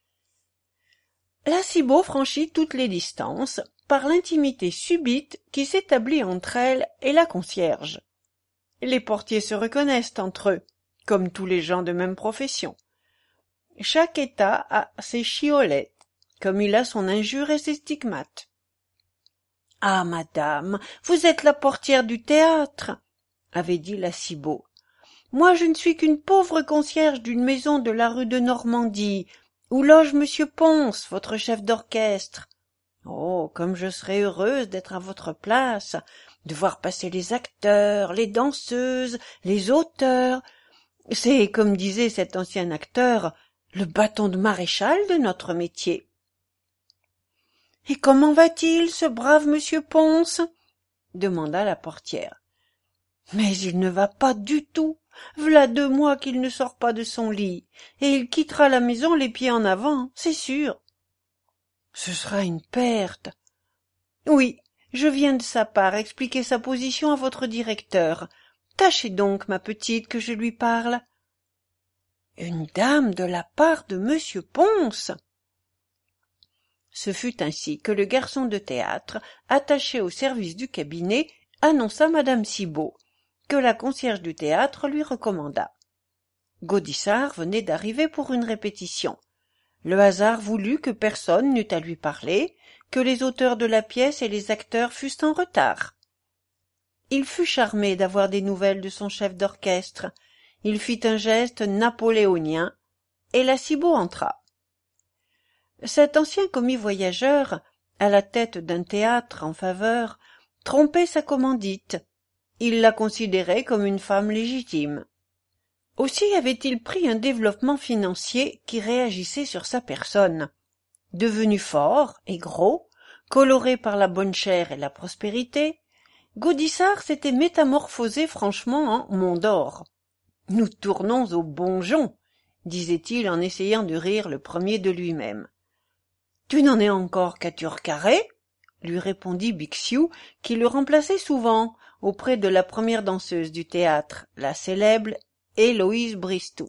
[SPEAKER 1] La Cibot franchit toutes les distances par l'intimité subite qui s'établit entre elle et la concierge. Les portiers se reconnaissent entre eux, comme tous les gens de même profession. Chaque état a ses chiolettes, comme il a son injure et ses stigmates. « Ah, madame, vous êtes la portière du théâtre !» avait dit la Cibot. « Moi, je ne suis qu'une pauvre concierge d'une maison de la rue de Normandie, où loge monsieur Pons, votre chef d'orchestre. Oh, comme je serais heureuse d'être à votre place, de voir passer les acteurs, les danseuses, les auteurs. C'est, comme disait cet ancien acteur, le bâton de maréchal de notre métier. »« Et comment va-t-il, ce brave monsieur Pons ?» demanda la portière. « Mais il ne va pas du tout. V'là deux mois qu'il ne sort pas de son lit, et il quittera la maison les pieds en avant, c'est sûr. »« Ce sera une perte. »« Oui, je viens de sa part expliquer sa position à votre directeur. Tâchez donc, ma petite, que je lui parle. »« Une dame de la part de monsieur Pons !» Ce fut ainsi que le garçon de théâtre, attaché au service du cabinet, annonça madame Cibot, que la concierge du théâtre lui recommanda. Gaudissart venait d'arriver pour une répétition. Le hasard voulut que personne n'eût à lui parler, que les auteurs de la pièce et les acteurs fussent en retard. Il fut charmé d'avoir des nouvelles de son chef d'orchestre. Il fit un geste napoléonien, et la Cibot entra. Cet ancien commis-voyageur, à la tête d'un théâtre en faveur, trompait sa commandite. Il la considérait comme une femme légitime. Aussi avait-il pris un développement financier qui réagissait sur sa personne. Devenu fort et gros, coloré par la bonne chère et la prospérité, Gaudissart s'était métamorphosé franchement en Mont d'Or. « Nous tournons au bon jonc », disait-il en essayant de rire le premier de lui-même. « Tu n'en es encore qu'à Turcaret ?» lui répondit Bixiou, qui le remplaçait souvent auprès de la première danseuse du théâtre, la célèbre Héloïse Bristow.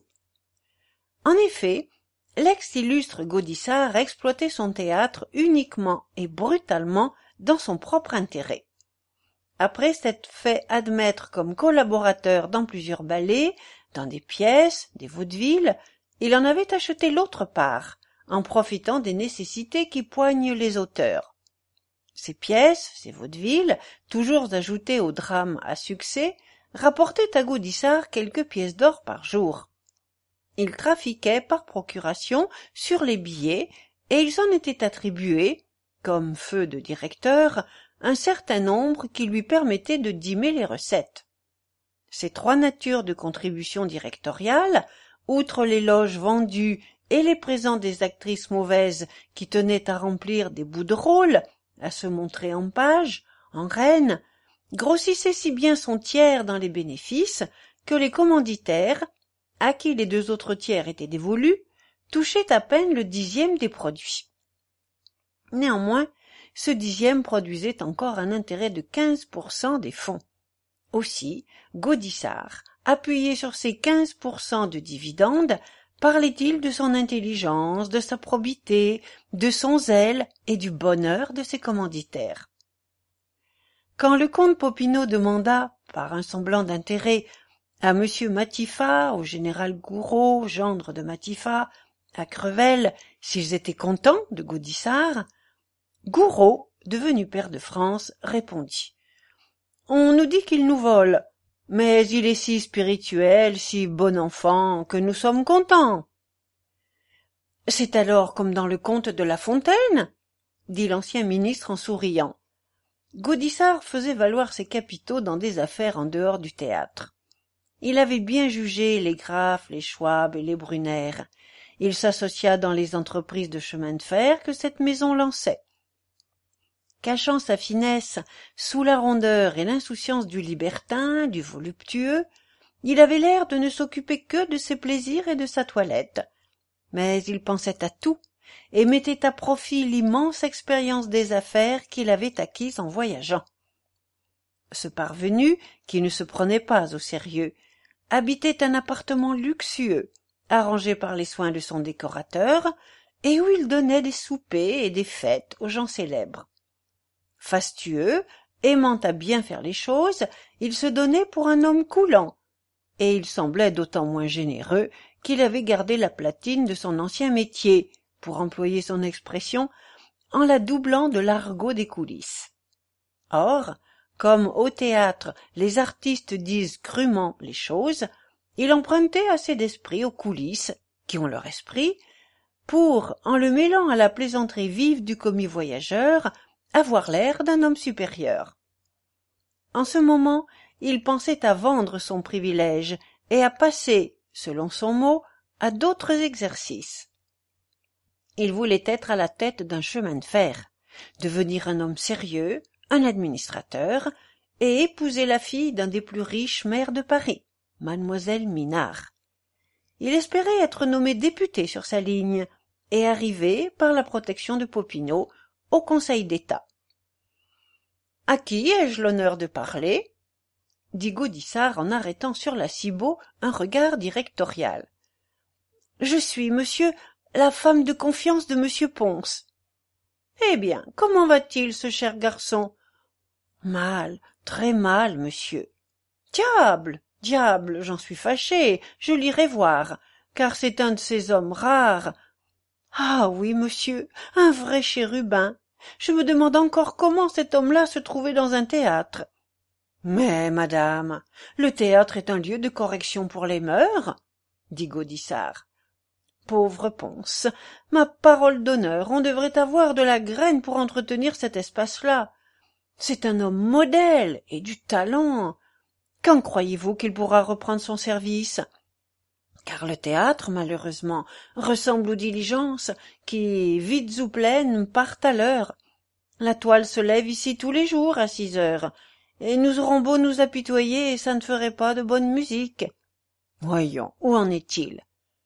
[SPEAKER 1] En effet, l'ex-illustre Gaudissart exploitait son théâtre uniquement et brutalement dans son propre intérêt. Après s'être fait admettre comme collaborateur dans plusieurs ballets, dans des pièces, des vaudevilles, il en avait acheté l'autre part, en profitant des nécessités qui poignent les auteurs. Ces pièces, ces vaudevilles, toujours ajoutées au drame à succès, rapportaient à Gaudissart quelques pièces d'or par jour. Il trafiquait par procuration sur les billets, et il s'en était attribué, comme feu de directeur, un certain nombre qui lui permettait de dimer les recettes. Ces trois natures de contribution directoriale, outre les loges vendues et les présents des actrices mauvaises qui tenaient à remplir des bouts de rôle, à se montrer en page, en reine, grossissaient si bien son tiers dans les bénéfices que les commanditaires, à qui les deux autres tiers étaient dévolus, touchaient à peine le dixième des produits. Néanmoins, ce dixième produisait encore un intérêt de quinze pour cent des fonds. Aussi, Gaudissart, appuyé sur ces quinze pour cent de dividendes, parlait-il de son intelligence, de sa probité, de son zèle et du bonheur de ses commanditaires. Quand le comte Popinot demanda, par un semblant d'intérêt, à monsieur Matifat, au général Gouraud, gendre de Matifat, à Crevel, s'ils étaient contents de Gaudissart, Gouraud, devenu pair de France, répondit « On nous dit qu'il nous vole, mais il est si spirituel, si bon enfant, que nous sommes contents. »« C'est alors comme dans le conte de La Fontaine ?» dit l'ancien ministre en souriant. Gaudissart faisait valoir ses capitaux dans des affaires en dehors du théâtre. Il avait bien jugé les Graff, les Schwab et les Brunner. Il s'associa dans les entreprises de chemin de fer que cette maison lançait. Cachant sa finesse sous la rondeur et l'insouciance du libertin, du voluptueux, Il avait l'air de ne s'occuper que de ses plaisirs et de sa toilette. Mais il pensait à tout, et mettait à profit l'immense expérience des affaires qu'il avait acquise en voyageant. Ce parvenu, qui ne se prenait pas au sérieux, habitait un appartement luxueux, arrangé par les soins de son décorateur, et où il donnait des soupers et des fêtes aux gens célèbres. Fastueux, aimant à bien faire les choses, il se donnait pour un homme coulant, et il semblait d'autant moins généreux qu'il avait gardé la platine de son ancien métier, pour employer son expression, en la doublant de l'argot des coulisses. Or, comme au théâtre les artistes disent crûment les choses, il empruntait assez d'esprit aux coulisses, qui ont leur esprit, pour, en le mêlant à la plaisanterie vive du commis voyageur, avoir l'air d'un homme supérieur. En ce moment, il pensait à vendre son privilège et à passer, selon son mot, à d'autres exercices. Il voulait être à la tête d'un chemin de fer, devenir un homme sérieux, un administrateur, et épouser la fille d'un des plus riches maires de Paris, mademoiselle Minard. Il espérait être nommé député sur sa ligne et arriver, par la protection de Popinot, au Conseil d'État. « À qui ai-je l'honneur de parler ?» dit Gaudissart en arrêtant sur la Cibot un regard directorial. « Je suis, monsieur, la femme de confiance de monsieur Pons. »« Eh bien, comment va-t-il, ce cher garçon ?»« Mal, très mal, monsieur. »« Diable, diable, j'en suis fâché, je l'irai voir, car c'est un de ces hommes rares. »« Ah oui, monsieur, un vrai chérubin. Je me demande encore comment cet homme-là se trouvait dans un théâtre. »« Mais, madame, le théâtre est un lieu de correction pour les mœurs, » dit Gaudissart. « Pauvre Pons, ma parole d'honneur, on devrait avoir de la graine pour entretenir cet espace-là. C'est un homme modèle et du talent. Quand croyez-vous qu'il pourra reprendre son service ? Car le théâtre, malheureusement, ressemble aux diligences qui, vides ou pleines, partent à l'heure. La toile se lève ici tous les jours à six heures, et nous aurons beau nous apitoyer, et ça ne ferait pas de bonne musique. Voyons, où en est-il ? »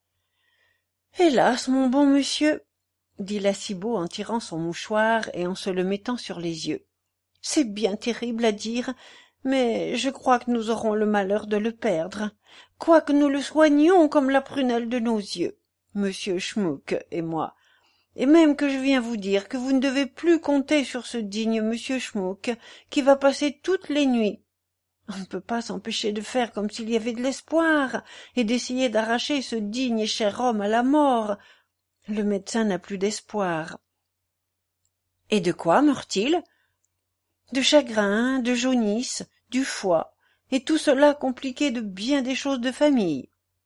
[SPEAKER 1] « Hélas, mon bon monsieur, » dit la Cibot en tirant son mouchoir et en se le mettant sur les yeux, « c'est bien terrible à dire, mais je crois que nous aurons le malheur de le perdre, quoique nous le soignions comme la prunelle de nos yeux, monsieur Schmuck et moi, et même que je viens vous dire que vous ne devez plus compter sur ce digne monsieur Schmuck, qui va passer toutes les nuits. On ne peut pas s'empêcher de faire comme s'il y avait de l'espoir, et d'essayer d'arracher ce digne et cher homme à la mort. Le médecin n'a plus d'espoir. »« Et de quoi meurt-il ? » ?»« De chagrin, de jaunisse, du foie, et tout cela compliqué de bien des choses de famille. »«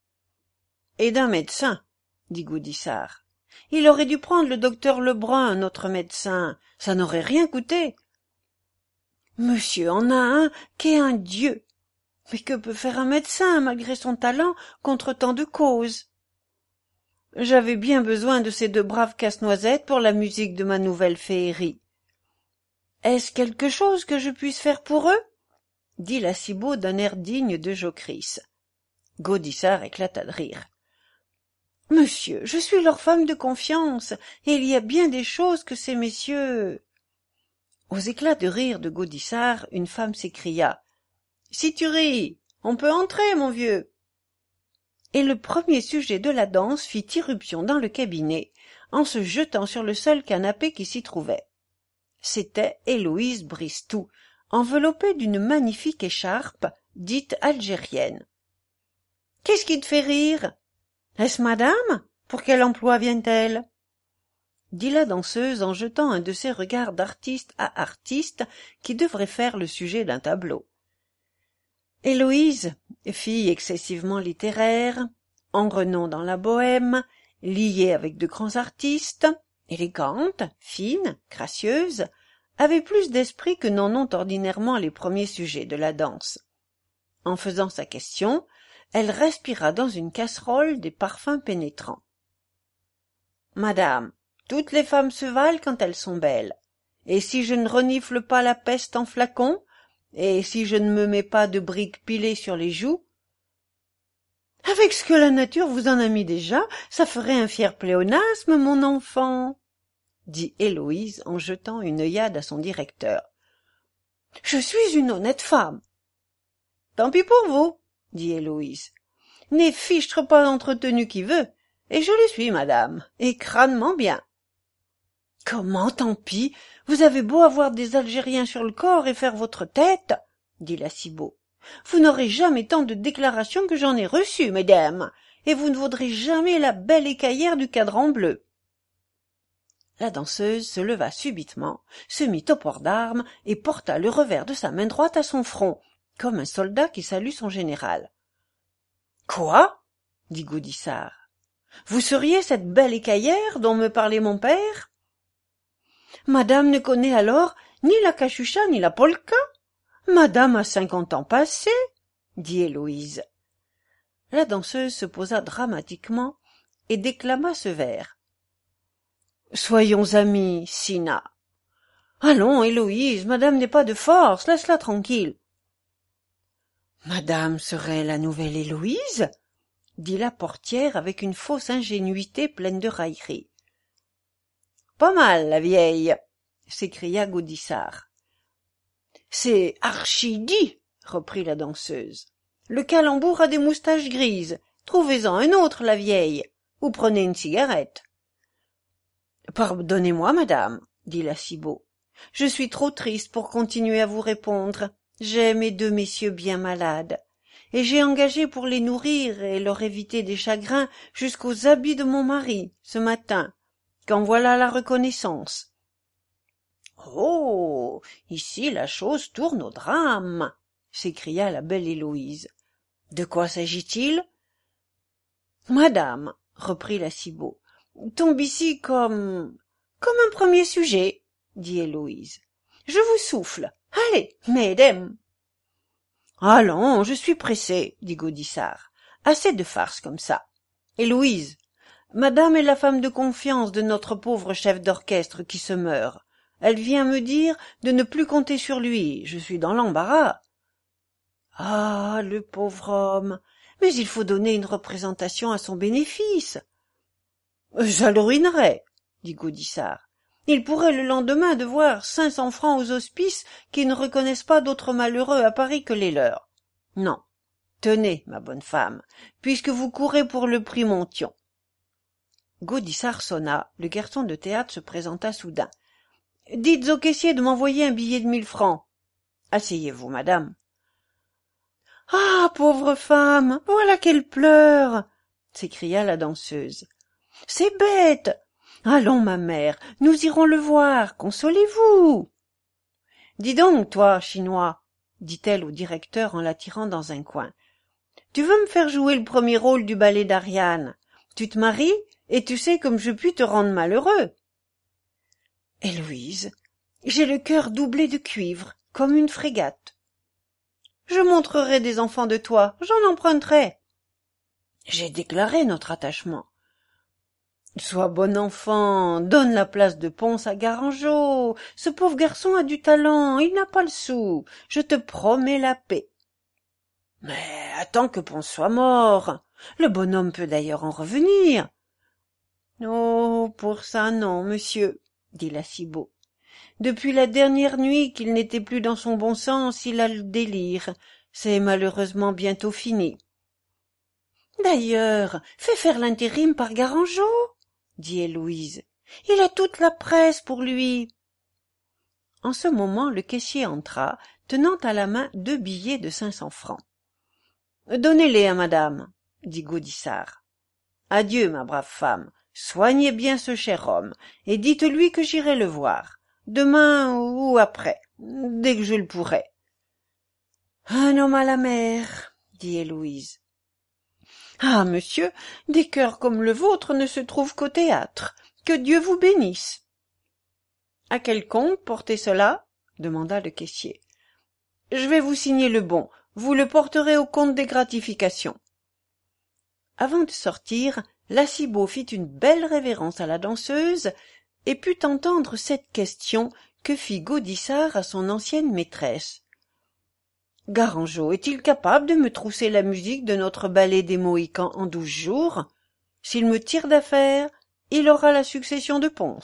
[SPEAKER 1] Et d'un médecin, » dit Gaudissart. « Il aurait dû prendre le docteur Lebrun, notre médecin, ça n'aurait rien coûté. » Monsieur en a un qui est un dieu. Mais que peut faire un médecin, malgré son talent, contre tant de causes ? J'avais bien besoin de ces deux braves casse-noisettes pour la musique de ma nouvelle féerie. Est-ce quelque chose que je puisse faire pour eux ? dit la Cibot d'un air digne de Jocrisse. Gaudissart éclata de rire. Monsieur, je suis leur femme de confiance, et il y a bien des choses que ces messieurs... Aux éclats de rire de Gaudissart, une femme s'écria. « Si tu ris, on peut entrer, mon vieux !» Et le premier sujet de la danse fit irruption dans le cabinet, en se jetant sur le seul canapé qui s'y trouvait. C'était Héloïse Bristoux, enveloppée d'une magnifique écharpe, dite algérienne. « Qu'est-ce qui te fait rire ? Est-ce madame ? Pour quel emploi vient-elle ? » dit la danseuse en jetant un de ces regards d'artiste à artiste qui devrait faire le sujet d'un tableau. Héloïse, fille excessivement littéraire, en renom dans la bohème, liée avec de grands artistes, élégante, fine, gracieuse, avait plus d'esprit que n'en ont ordinairement les premiers sujets de la danse. En faisant sa question, elle respira dans une casserole des parfums pénétrants. « Madame, toutes les femmes se valent quand elles sont belles, et si je ne renifle pas la peste en flacon, et si je ne me mets pas de briques pilées sur les joues, Avec ce que la nature vous en a mis déjà, ça ferait un fier pléonasme, mon enfant, dit Héloïse en jetant une œillade à son directeur. Je suis une honnête femme. Tant pis pour vous, dit Héloïse. N'est fichtre pas entretenu qui veut, et je le suis, madame, et crânement bien. Comment tant pis? Vous avez beau avoir des Algériens sur le corps et faire votre tête, dit la Cibot. Vous n'aurez jamais tant de déclarations que j'en ai reçues, mesdames, et vous ne vaudrez jamais la belle écaillère du cadran bleu. La danseuse se leva subitement, se mit au port d'armes et porta le revers de sa main droite à son front, comme un soldat qui salue son général. « Quoi ?» dit Gaudissart. « Vous seriez cette belle écaillère dont me parlait mon père ?» Madame ne connaît alors ni la cachucha ni la polka. Madame a cinquante ans passés, dit Héloïse. La danseuse se posa dramatiquement et déclama ce vers. Soyons amis, Sina. Allons, Héloïse, madame n'est pas de force, laisse-la tranquille. Madame serait la nouvelle Héloïse? dit la portière avec une fausse ingénuité pleine de raillerie. Pas mal, la vieille, s'écria Gaudissart. C'est archi dit, reprit la danseuse. Le calembour a des moustaches grises. Trouvez-en un autre, la vieille, ou prenez une cigarette. Pardonnez-moi, madame, dit la Cibot. Je suis trop triste pour continuer à vous répondre. J'ai mes deux messieurs bien malades, et j'ai engagé pour les nourrir et leur éviter des chagrins jusqu'aux habits de mon mari, ce matin, qu'en voilà la reconnaissance. Oh, ici la chose tourne au drame, s'écria la belle Héloïse. De quoi s'agit-il? Madame, reprit la Cibot, tombe ici comme... comme un premier sujet, dit Héloïse. Je vous souffle. Allez, mesdames. Allons, je suis pressé, dit Gaudissart. Assez de farce comme ça. Héloïse, madame est la femme de confiance de notre pauvre chef d'orchestre qui se meurt. Elle vient me dire de ne plus compter sur lui. Je suis dans l'embarras. Ah, le pauvre homme. Mais il faut donner une représentation à son bénéfice. Ça le ruinerait, dit Gaudissart. Il pourrait le lendemain devoir cinq cents francs aux hospices qui ne reconnaissent pas d'autres malheureux à Paris que les leurs. Non. Tenez, ma bonne femme, puisque vous courez pour le prix Monthyon. Gaudissart sonna, le garçon de théâtre se présenta soudain. Dites au caissier de m'envoyer un billet de mille francs. Asseyez-vous, madame. Ah, pauvre femme, voilà qu'elle pleure, s'écria la danseuse. C'est bête. Allons, ma mère, nous irons le voir, consolez-vous. Dis donc, toi, chinois, dit-elle au directeur en l'attirant dans un coin. Tu veux me faire jouer le premier rôle du ballet d'Ariane. Tu te maries, et tu sais comme je puis te rendre malheureux. Héloïse, j'ai le cœur doublé de cuivre, comme une frégate. Je montrerai des enfants de toi, j'en emprunterai. J'ai déclaré notre attachement. Sois bon enfant, donne la place de Ponce à Garangeau. Ce pauvre garçon a du talent, il n'a pas le sou. Je te promets la paix. Mais attends que Ponce soit mort. Le bonhomme peut d'ailleurs en revenir. Oh, pour ça non, monsieur, dit la Cibot. Depuis la dernière nuit qu'il n'était plus dans son bon sens, il a le délire. C'est malheureusement bientôt fini. D'ailleurs, fais faire l'intérim par Garangeau, dit Héloïse. Il a toute la presse pour lui. En ce moment, le caissier entra, tenant à la main deux billets de cinq cents francs. Donnez-les à madame, dit Gaudissart. Adieu, ma brave femme. Soignez bien ce cher homme, et dites-lui que j'irai le voir, demain ou après, dès que je le pourrai. Un homme à la mer, dit Héloïse. Ah, monsieur, des cœurs comme le vôtre ne se trouvent qu'au théâtre. Que Dieu vous bénisse. À quel compte portez cela? demanda le caissier. Je vais vous signer le bon. Vous le porterez au compte des gratifications. Avant de sortir, la Cibot fit une belle révérence à la danseuse et put entendre cette question que fit Gaudissart à son ancienne maîtresse. Garangeot est-il capable de me trousser la musique de notre ballet des Mohicans en douze jours? S'il me tire d'affaire, il aura la succession de Pons. »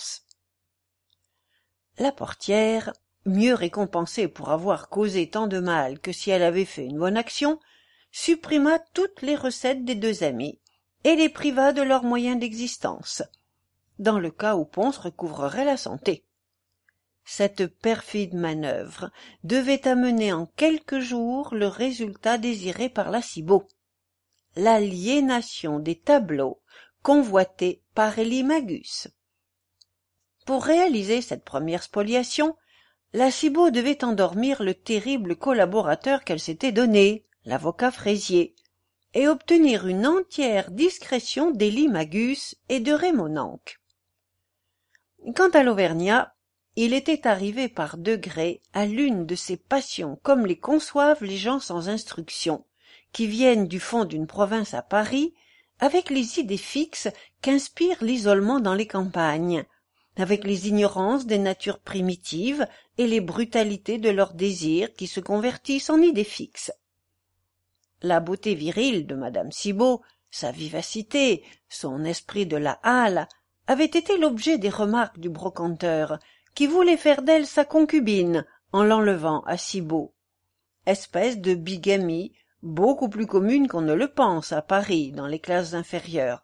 [SPEAKER 1] La portière, mieux récompensée pour avoir causé tant de mal que si elle avait fait une bonne action, supprima toutes les recettes des deux amis et les priva de leurs moyens d'existence, dans le cas où Pons recouvrerait la santé. Cette perfide manœuvre devait amener en quelques jours le résultat désiré par la Cibot, l'aliénation des tableaux convoités par Elie-Magus. Pour réaliser cette première spoliation, la Cibot devait endormir le terrible collaborateur qu'elle s'était donné, l'avocat Fraisier, et obtenir une entière discrétion d'Elie-Magus et de Raymond Nank. Quant à l'Auvergnat, il était arrivé par degrés à l'une de ces passions comme les conçoivent les gens sans instruction, qui viennent du fond d'une province à Paris, avec les idées fixes qu'inspire l'isolement dans les campagnes, avec les ignorances des natures primitives et les brutalités de leurs désirs qui se convertissent en idées fixes. La beauté virile de madame Cibot, sa vivacité, son esprit de la halle, avaient été l'objet des remarques du brocanteur, qui voulait faire d'elle sa concubine en l'enlevant à Cibot. Espèce de bigamie beaucoup plus commune qu'on ne le pense à Paris dans les classes inférieures.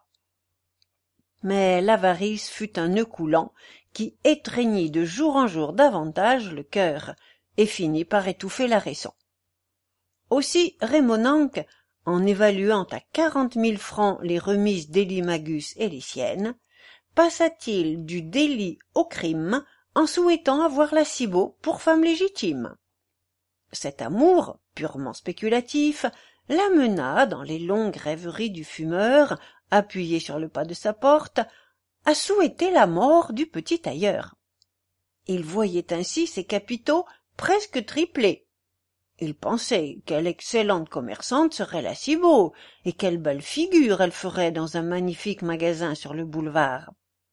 [SPEAKER 1] Mais l'avarice fut un nœud coulant qui étreignit de jour en jour davantage le cœur et finit par étouffer la raison. Aussi Raymond Nank, en évaluant à quarante mille francs les remises d'Elie-Magus et les siennes, passa-t-il du délit au crime en souhaitant avoir la Cibot pour femme légitime. Cet amour, purement spéculatif, l'amena, dans les longues rêveries du fumeur, appuyé sur le pas de sa porte, à souhaiter la mort du petit tailleur. Il voyait ainsi ses capitaux presque triplés. Il pensait quelle excellente commerçante serait la Cibot, et quelle belle figure elle ferait dans un magnifique magasin sur le boulevard.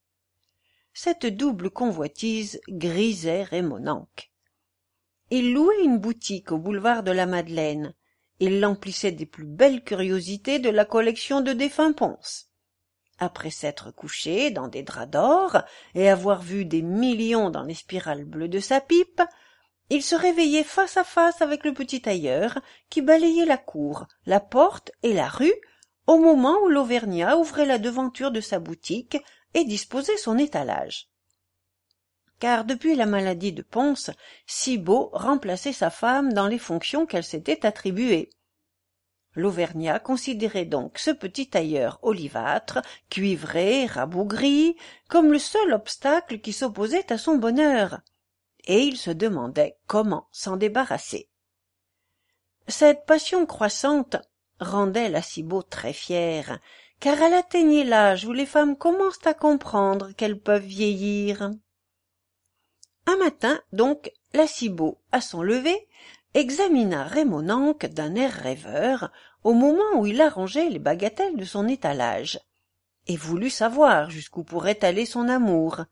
[SPEAKER 1] Cette double convoitise grisait Raymond Nank. Il louait une boutique au boulevard de la Madeleine. Il l'emplissait des plus belles curiosités de la collection de défunt Pons. Après s'être couché dans des draps d'or et avoir vu des millions dans les spirales bleues de sa pipe, il se réveillait face à face avec le petit tailleur qui balayait la cour, la porte et la rue au moment où l'Auvergnat ouvrait la devanture de sa boutique et disposait son étalage. Car depuis la maladie de Pons, Cibot remplaçait sa femme dans les fonctions qu'elle s'était attribuées. L'Auvergnat considérait donc ce petit tailleur olivâtre, cuivré, rabougri, comme le seul obstacle qui s'opposait à son bonheur, et il se demandait comment s'en débarrasser. Cette passion croissante rendait la Cibot très fière, car elle atteignait l'âge où les femmes commencent à comprendre qu'elles peuvent vieillir. Un matin, donc, la Cibot, à son lever, examina Raymond Nank d'un air rêveur au moment où il arrangeait les bagatelles de son étalage, et voulut savoir jusqu'où pourrait aller son amour.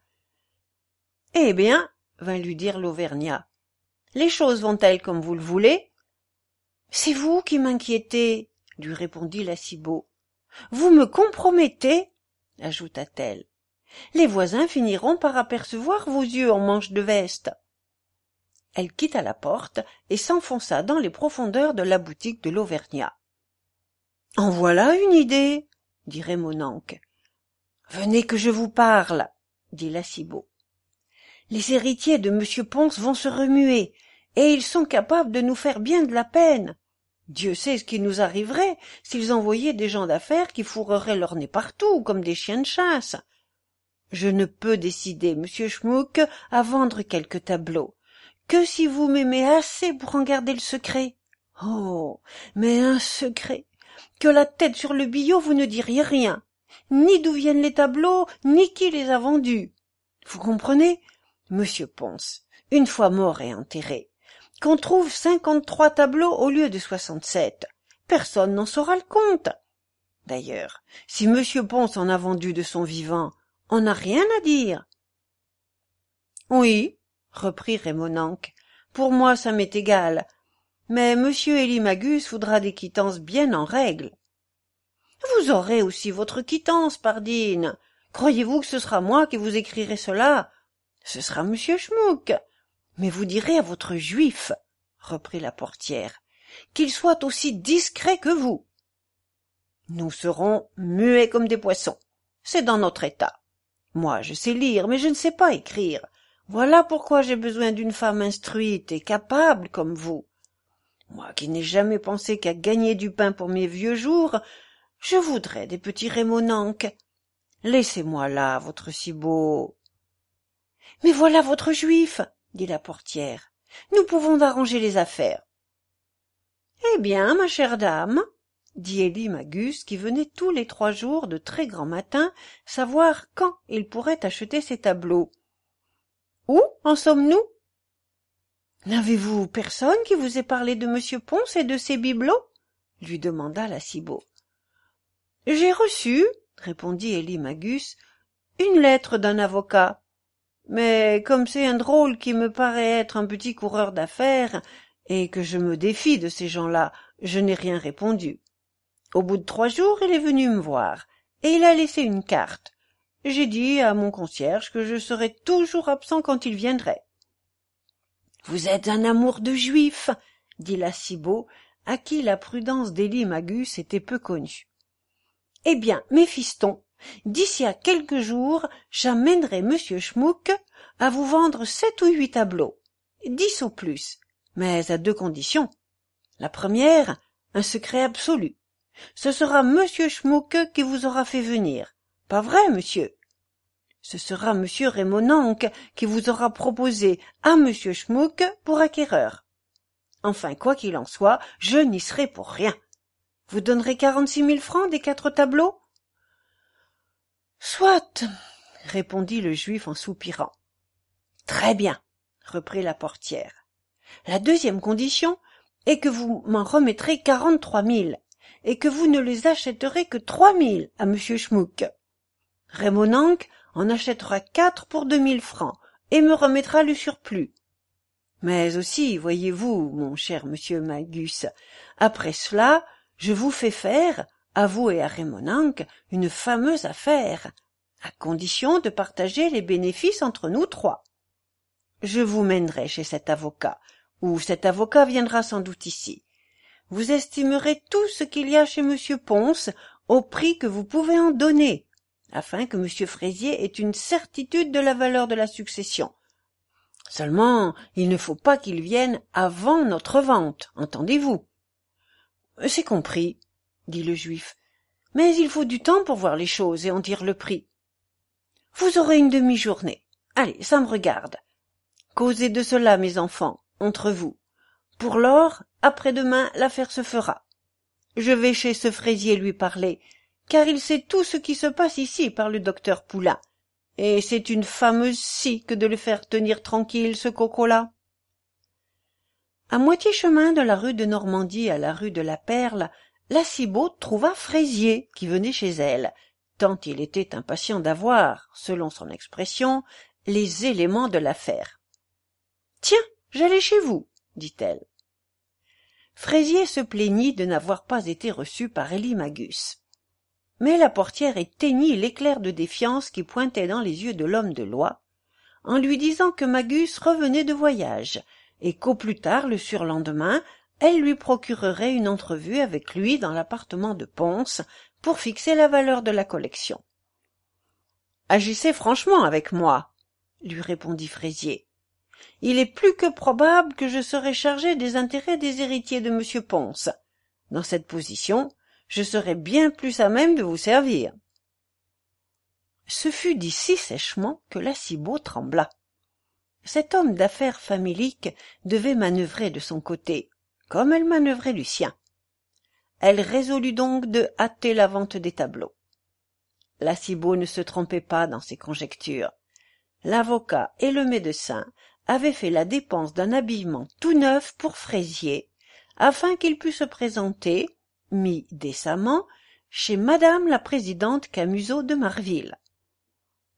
[SPEAKER 1] « Eh bien, vint lui dire l'Auvergnat, les choses vont-elles comme vous le voulez ? »« C'est vous qui m'inquiétez, lui répondit la Cibot. Vous me compromettez, ajouta-t-elle. Les voisins finiront par apercevoir vos yeux en manches de veste. Elle quitta la porte et s'enfonça dans les profondeurs de la boutique de l'Auvergnat. « En voilà une idée, dit Raymond Nank. « Venez que je vous parle, dit la Cibot. Les héritiers de monsieur Pons vont se remuer, et ils sont capables de nous faire bien de la peine. Dieu sait ce qui nous arriverait s'ils envoyaient des gens d'affaires qui fourreraient leur nez partout, comme des chiens de chasse. Je ne peux décider, monsieur Schmuck, à vendre quelques tableaux, que si vous m'aimez assez pour en garder le secret. Oh, mais un secret! Que la tête sur le billot, vous ne diriez rien, ni d'où viennent les tableaux, ni qui les a vendus. Vous comprenez, monsieur Pons, une fois mort et enterré, qu'on trouve cinquante-trois tableaux au lieu de soixante-sept, personne n'en saura le compte. D'ailleurs, si monsieur Pons en a vendu de son vivant, on n'a rien à dire. Oui, reprit Raymond Nank, pour moi ça m'est égal. mais monsieur Élie Magus voudra des quittances bien en règle. Vous aurez aussi votre quittance, pardine. Croyez-vous que ce sera moi qui vous écrirai cela? Ce sera monsieur Schmuck. Mais vous direz à votre juif, reprit la portière, qu'il soit aussi discret que vous. Nous serons muets comme des poissons. C'est dans notre état. Moi, je sais lire, mais je ne sais pas écrire. Voilà pourquoi j'ai besoin d'une femme instruite et capable comme vous. Moi qui n'ai jamais pensé qu'à gagner du pain pour mes vieux jours, je voudrais des petits rémonanques. Laissez-moi là, votre Cibot. Mais voilà votre juif, dit la portière. Nous pouvons arranger les affaires. Eh bien, ma chère dame, dit Élie Magus, qui venait tous les trois jours de très grand matin savoir quand il pourrait acheter ses tableaux. Où en sommes-nous? N'avez-vous personne qui vous ait parlé de monsieur Pons et de ses bibelots? Lui demanda la Cibot. J'ai reçu, répondit Élie Magus, une lettre d'un avocat. Mais comme c'est un drôle qui me paraît être un petit coureur d'affaires, et que je me défie de ces gens-là, je n'ai rien répondu. Au bout de trois jours, il est venu me voir, et il a laissé une carte. J'ai dit à mon concierge que je serais toujours absent quand il viendrait. « Vous êtes un amour de juif, » dit la Cibot, à qui la prudence d'Élie Magus était peu connue. « Eh bien, mes fistons, d'ici à quelques jours, j'amènerai monsieur Schmuck à vous vendre sept ou huit tableaux, dix au plus, mais à deux conditions. La première, un secret absolu. Ce sera monsieur Schmuck qui vous aura fait venir. Pas vrai, monsieur? Ce sera monsieur Rémonanque qui vous aura proposé à monsieur Schmuck pour acquéreur. Enfin, quoi qu'il en soit, je n'y serai pour rien. Vous donnerez quarante-six mille francs des quatre tableaux? Soit, répondit le juif en soupirant. Très bien, reprit la portière. La deuxième condition est que vous m'en remettrez quarante-trois mille et que vous ne les achèterez que trois mille à monsieur Schmuck. Rémonanque en achètera quatre pour deux mille francs et me remettra le surplus. Mais aussi, voyez-vous, mon cher monsieur Magus, après cela, je vous fais faire, à vous et à Rémonanque, une fameuse affaire, à condition de partager les bénéfices entre nous trois. Je vous mènerai chez cet avocat, ou cet avocat viendra sans doute ici. Vous estimerez tout ce qu'il y a chez monsieur Pons au prix que vous pouvez en donner, afin que monsieur Fraisier ait une certitude de la valeur de la succession. Seulement, il ne faut pas qu'il vienne avant notre vente, entendez-vous? C'est compris, dit le juif, mais il faut du temps pour voir les choses et en dire le prix. Vous aurez une demi-journée. Allez, ça me regarde. Causez de cela, mes enfants, entre vous. Pour lors, après-demain, l'affaire se fera. Je vais chez ce fraisier lui parler, car il sait tout ce qui se passe ici par le docteur Poulain, et c'est une fameuse scie que de le faire tenir tranquille, ce coco-là. À moitié chemin de la rue de Normandie à la rue de la Perle, la Cibot trouva Fraisier qui venait chez elle, tant il était impatient d'avoir, selon son expression, les éléments de l'affaire. « Tiens, j'allais chez vous, » dit-elle. Fraisier se plaignit de n'avoir pas été reçu par Élie Magus. Mais la portière éteignit l'éclair de défiance qui pointait dans les yeux de l'homme de loi, en lui disant que Magus revenait de voyage, et qu'au plus tard le surlendemain, elle lui procurerait une entrevue avec lui dans l'appartement de Pons pour fixer la valeur de la collection. « Agissez franchement avec moi, » lui répondit Fraisier. « Il est plus que probable que je serai chargé des intérêts des héritiers de monsieur Pons. Dans cette position, je serai bien plus à même de vous servir. » Ce fut dit si sèchement que la Cibot trembla. Cet homme d'affaires famélique devait manœuvrer de son côté, comme elle manœuvrait du sien. Elle résolut donc de hâter la vente des tableaux. La Cibot ne se trompait pas dans ses conjectures. L'avocat et le médecin avaient fait la dépense d'un habillement tout neuf pour Fraisier, afin qu'il pût se présenter, mis décemment, chez madame la présidente Camusot de Marville.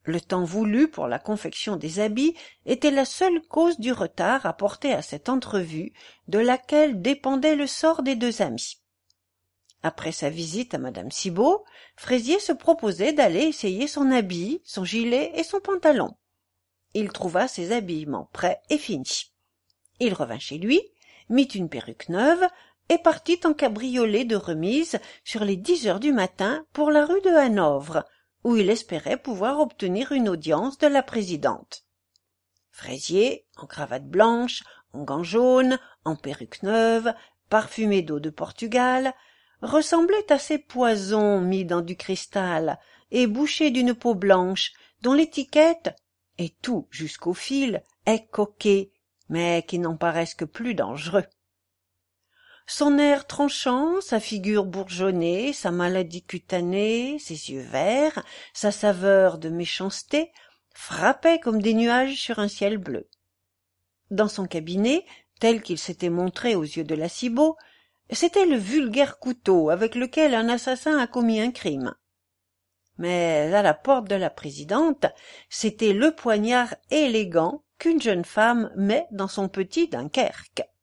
[SPEAKER 1] Le temps voulu pour la confection des habits était la seule cause du retard apporté à cette entrevue, de laquelle dépendait le sort des deux amis. Après sa visite à madame Cibot, Fraisier se proposait d'aller essayer son habit, son gilet et son pantalon. Il trouva ses habillements prêts et finis. Il revint chez lui, mit une perruque neuve et partit en cabriolet de remise sur les dix heures du matin pour la rue de Hanovre, où il espérait pouvoir obtenir une audience de la présidente. Fraisier, en cravate blanche, en gants jaunes, en perruque neuve, parfumé d'eau de Portugal, ressemblait à ces poisons mis dans du cristal et bouchés d'une peau blanche dont l'étiquette, et tout jusqu'au fil, est coquet, mais qui n'en paraissent que plus dangereux. Son air tranchant, sa figure bourgeonnée, sa maladie cutanée, ses yeux verts, sa saveur de méchanceté, frappaient comme des nuages sur un ciel bleu. Dans son cabinet, tel qu'il s'était montré aux yeux de la Cibot, c'était le vulgaire couteau avec lequel un assassin a commis un crime. Mais à la porte de la présidente, c'était le poignard élégant qu'une jeune femme met dans son petit Dunkerque.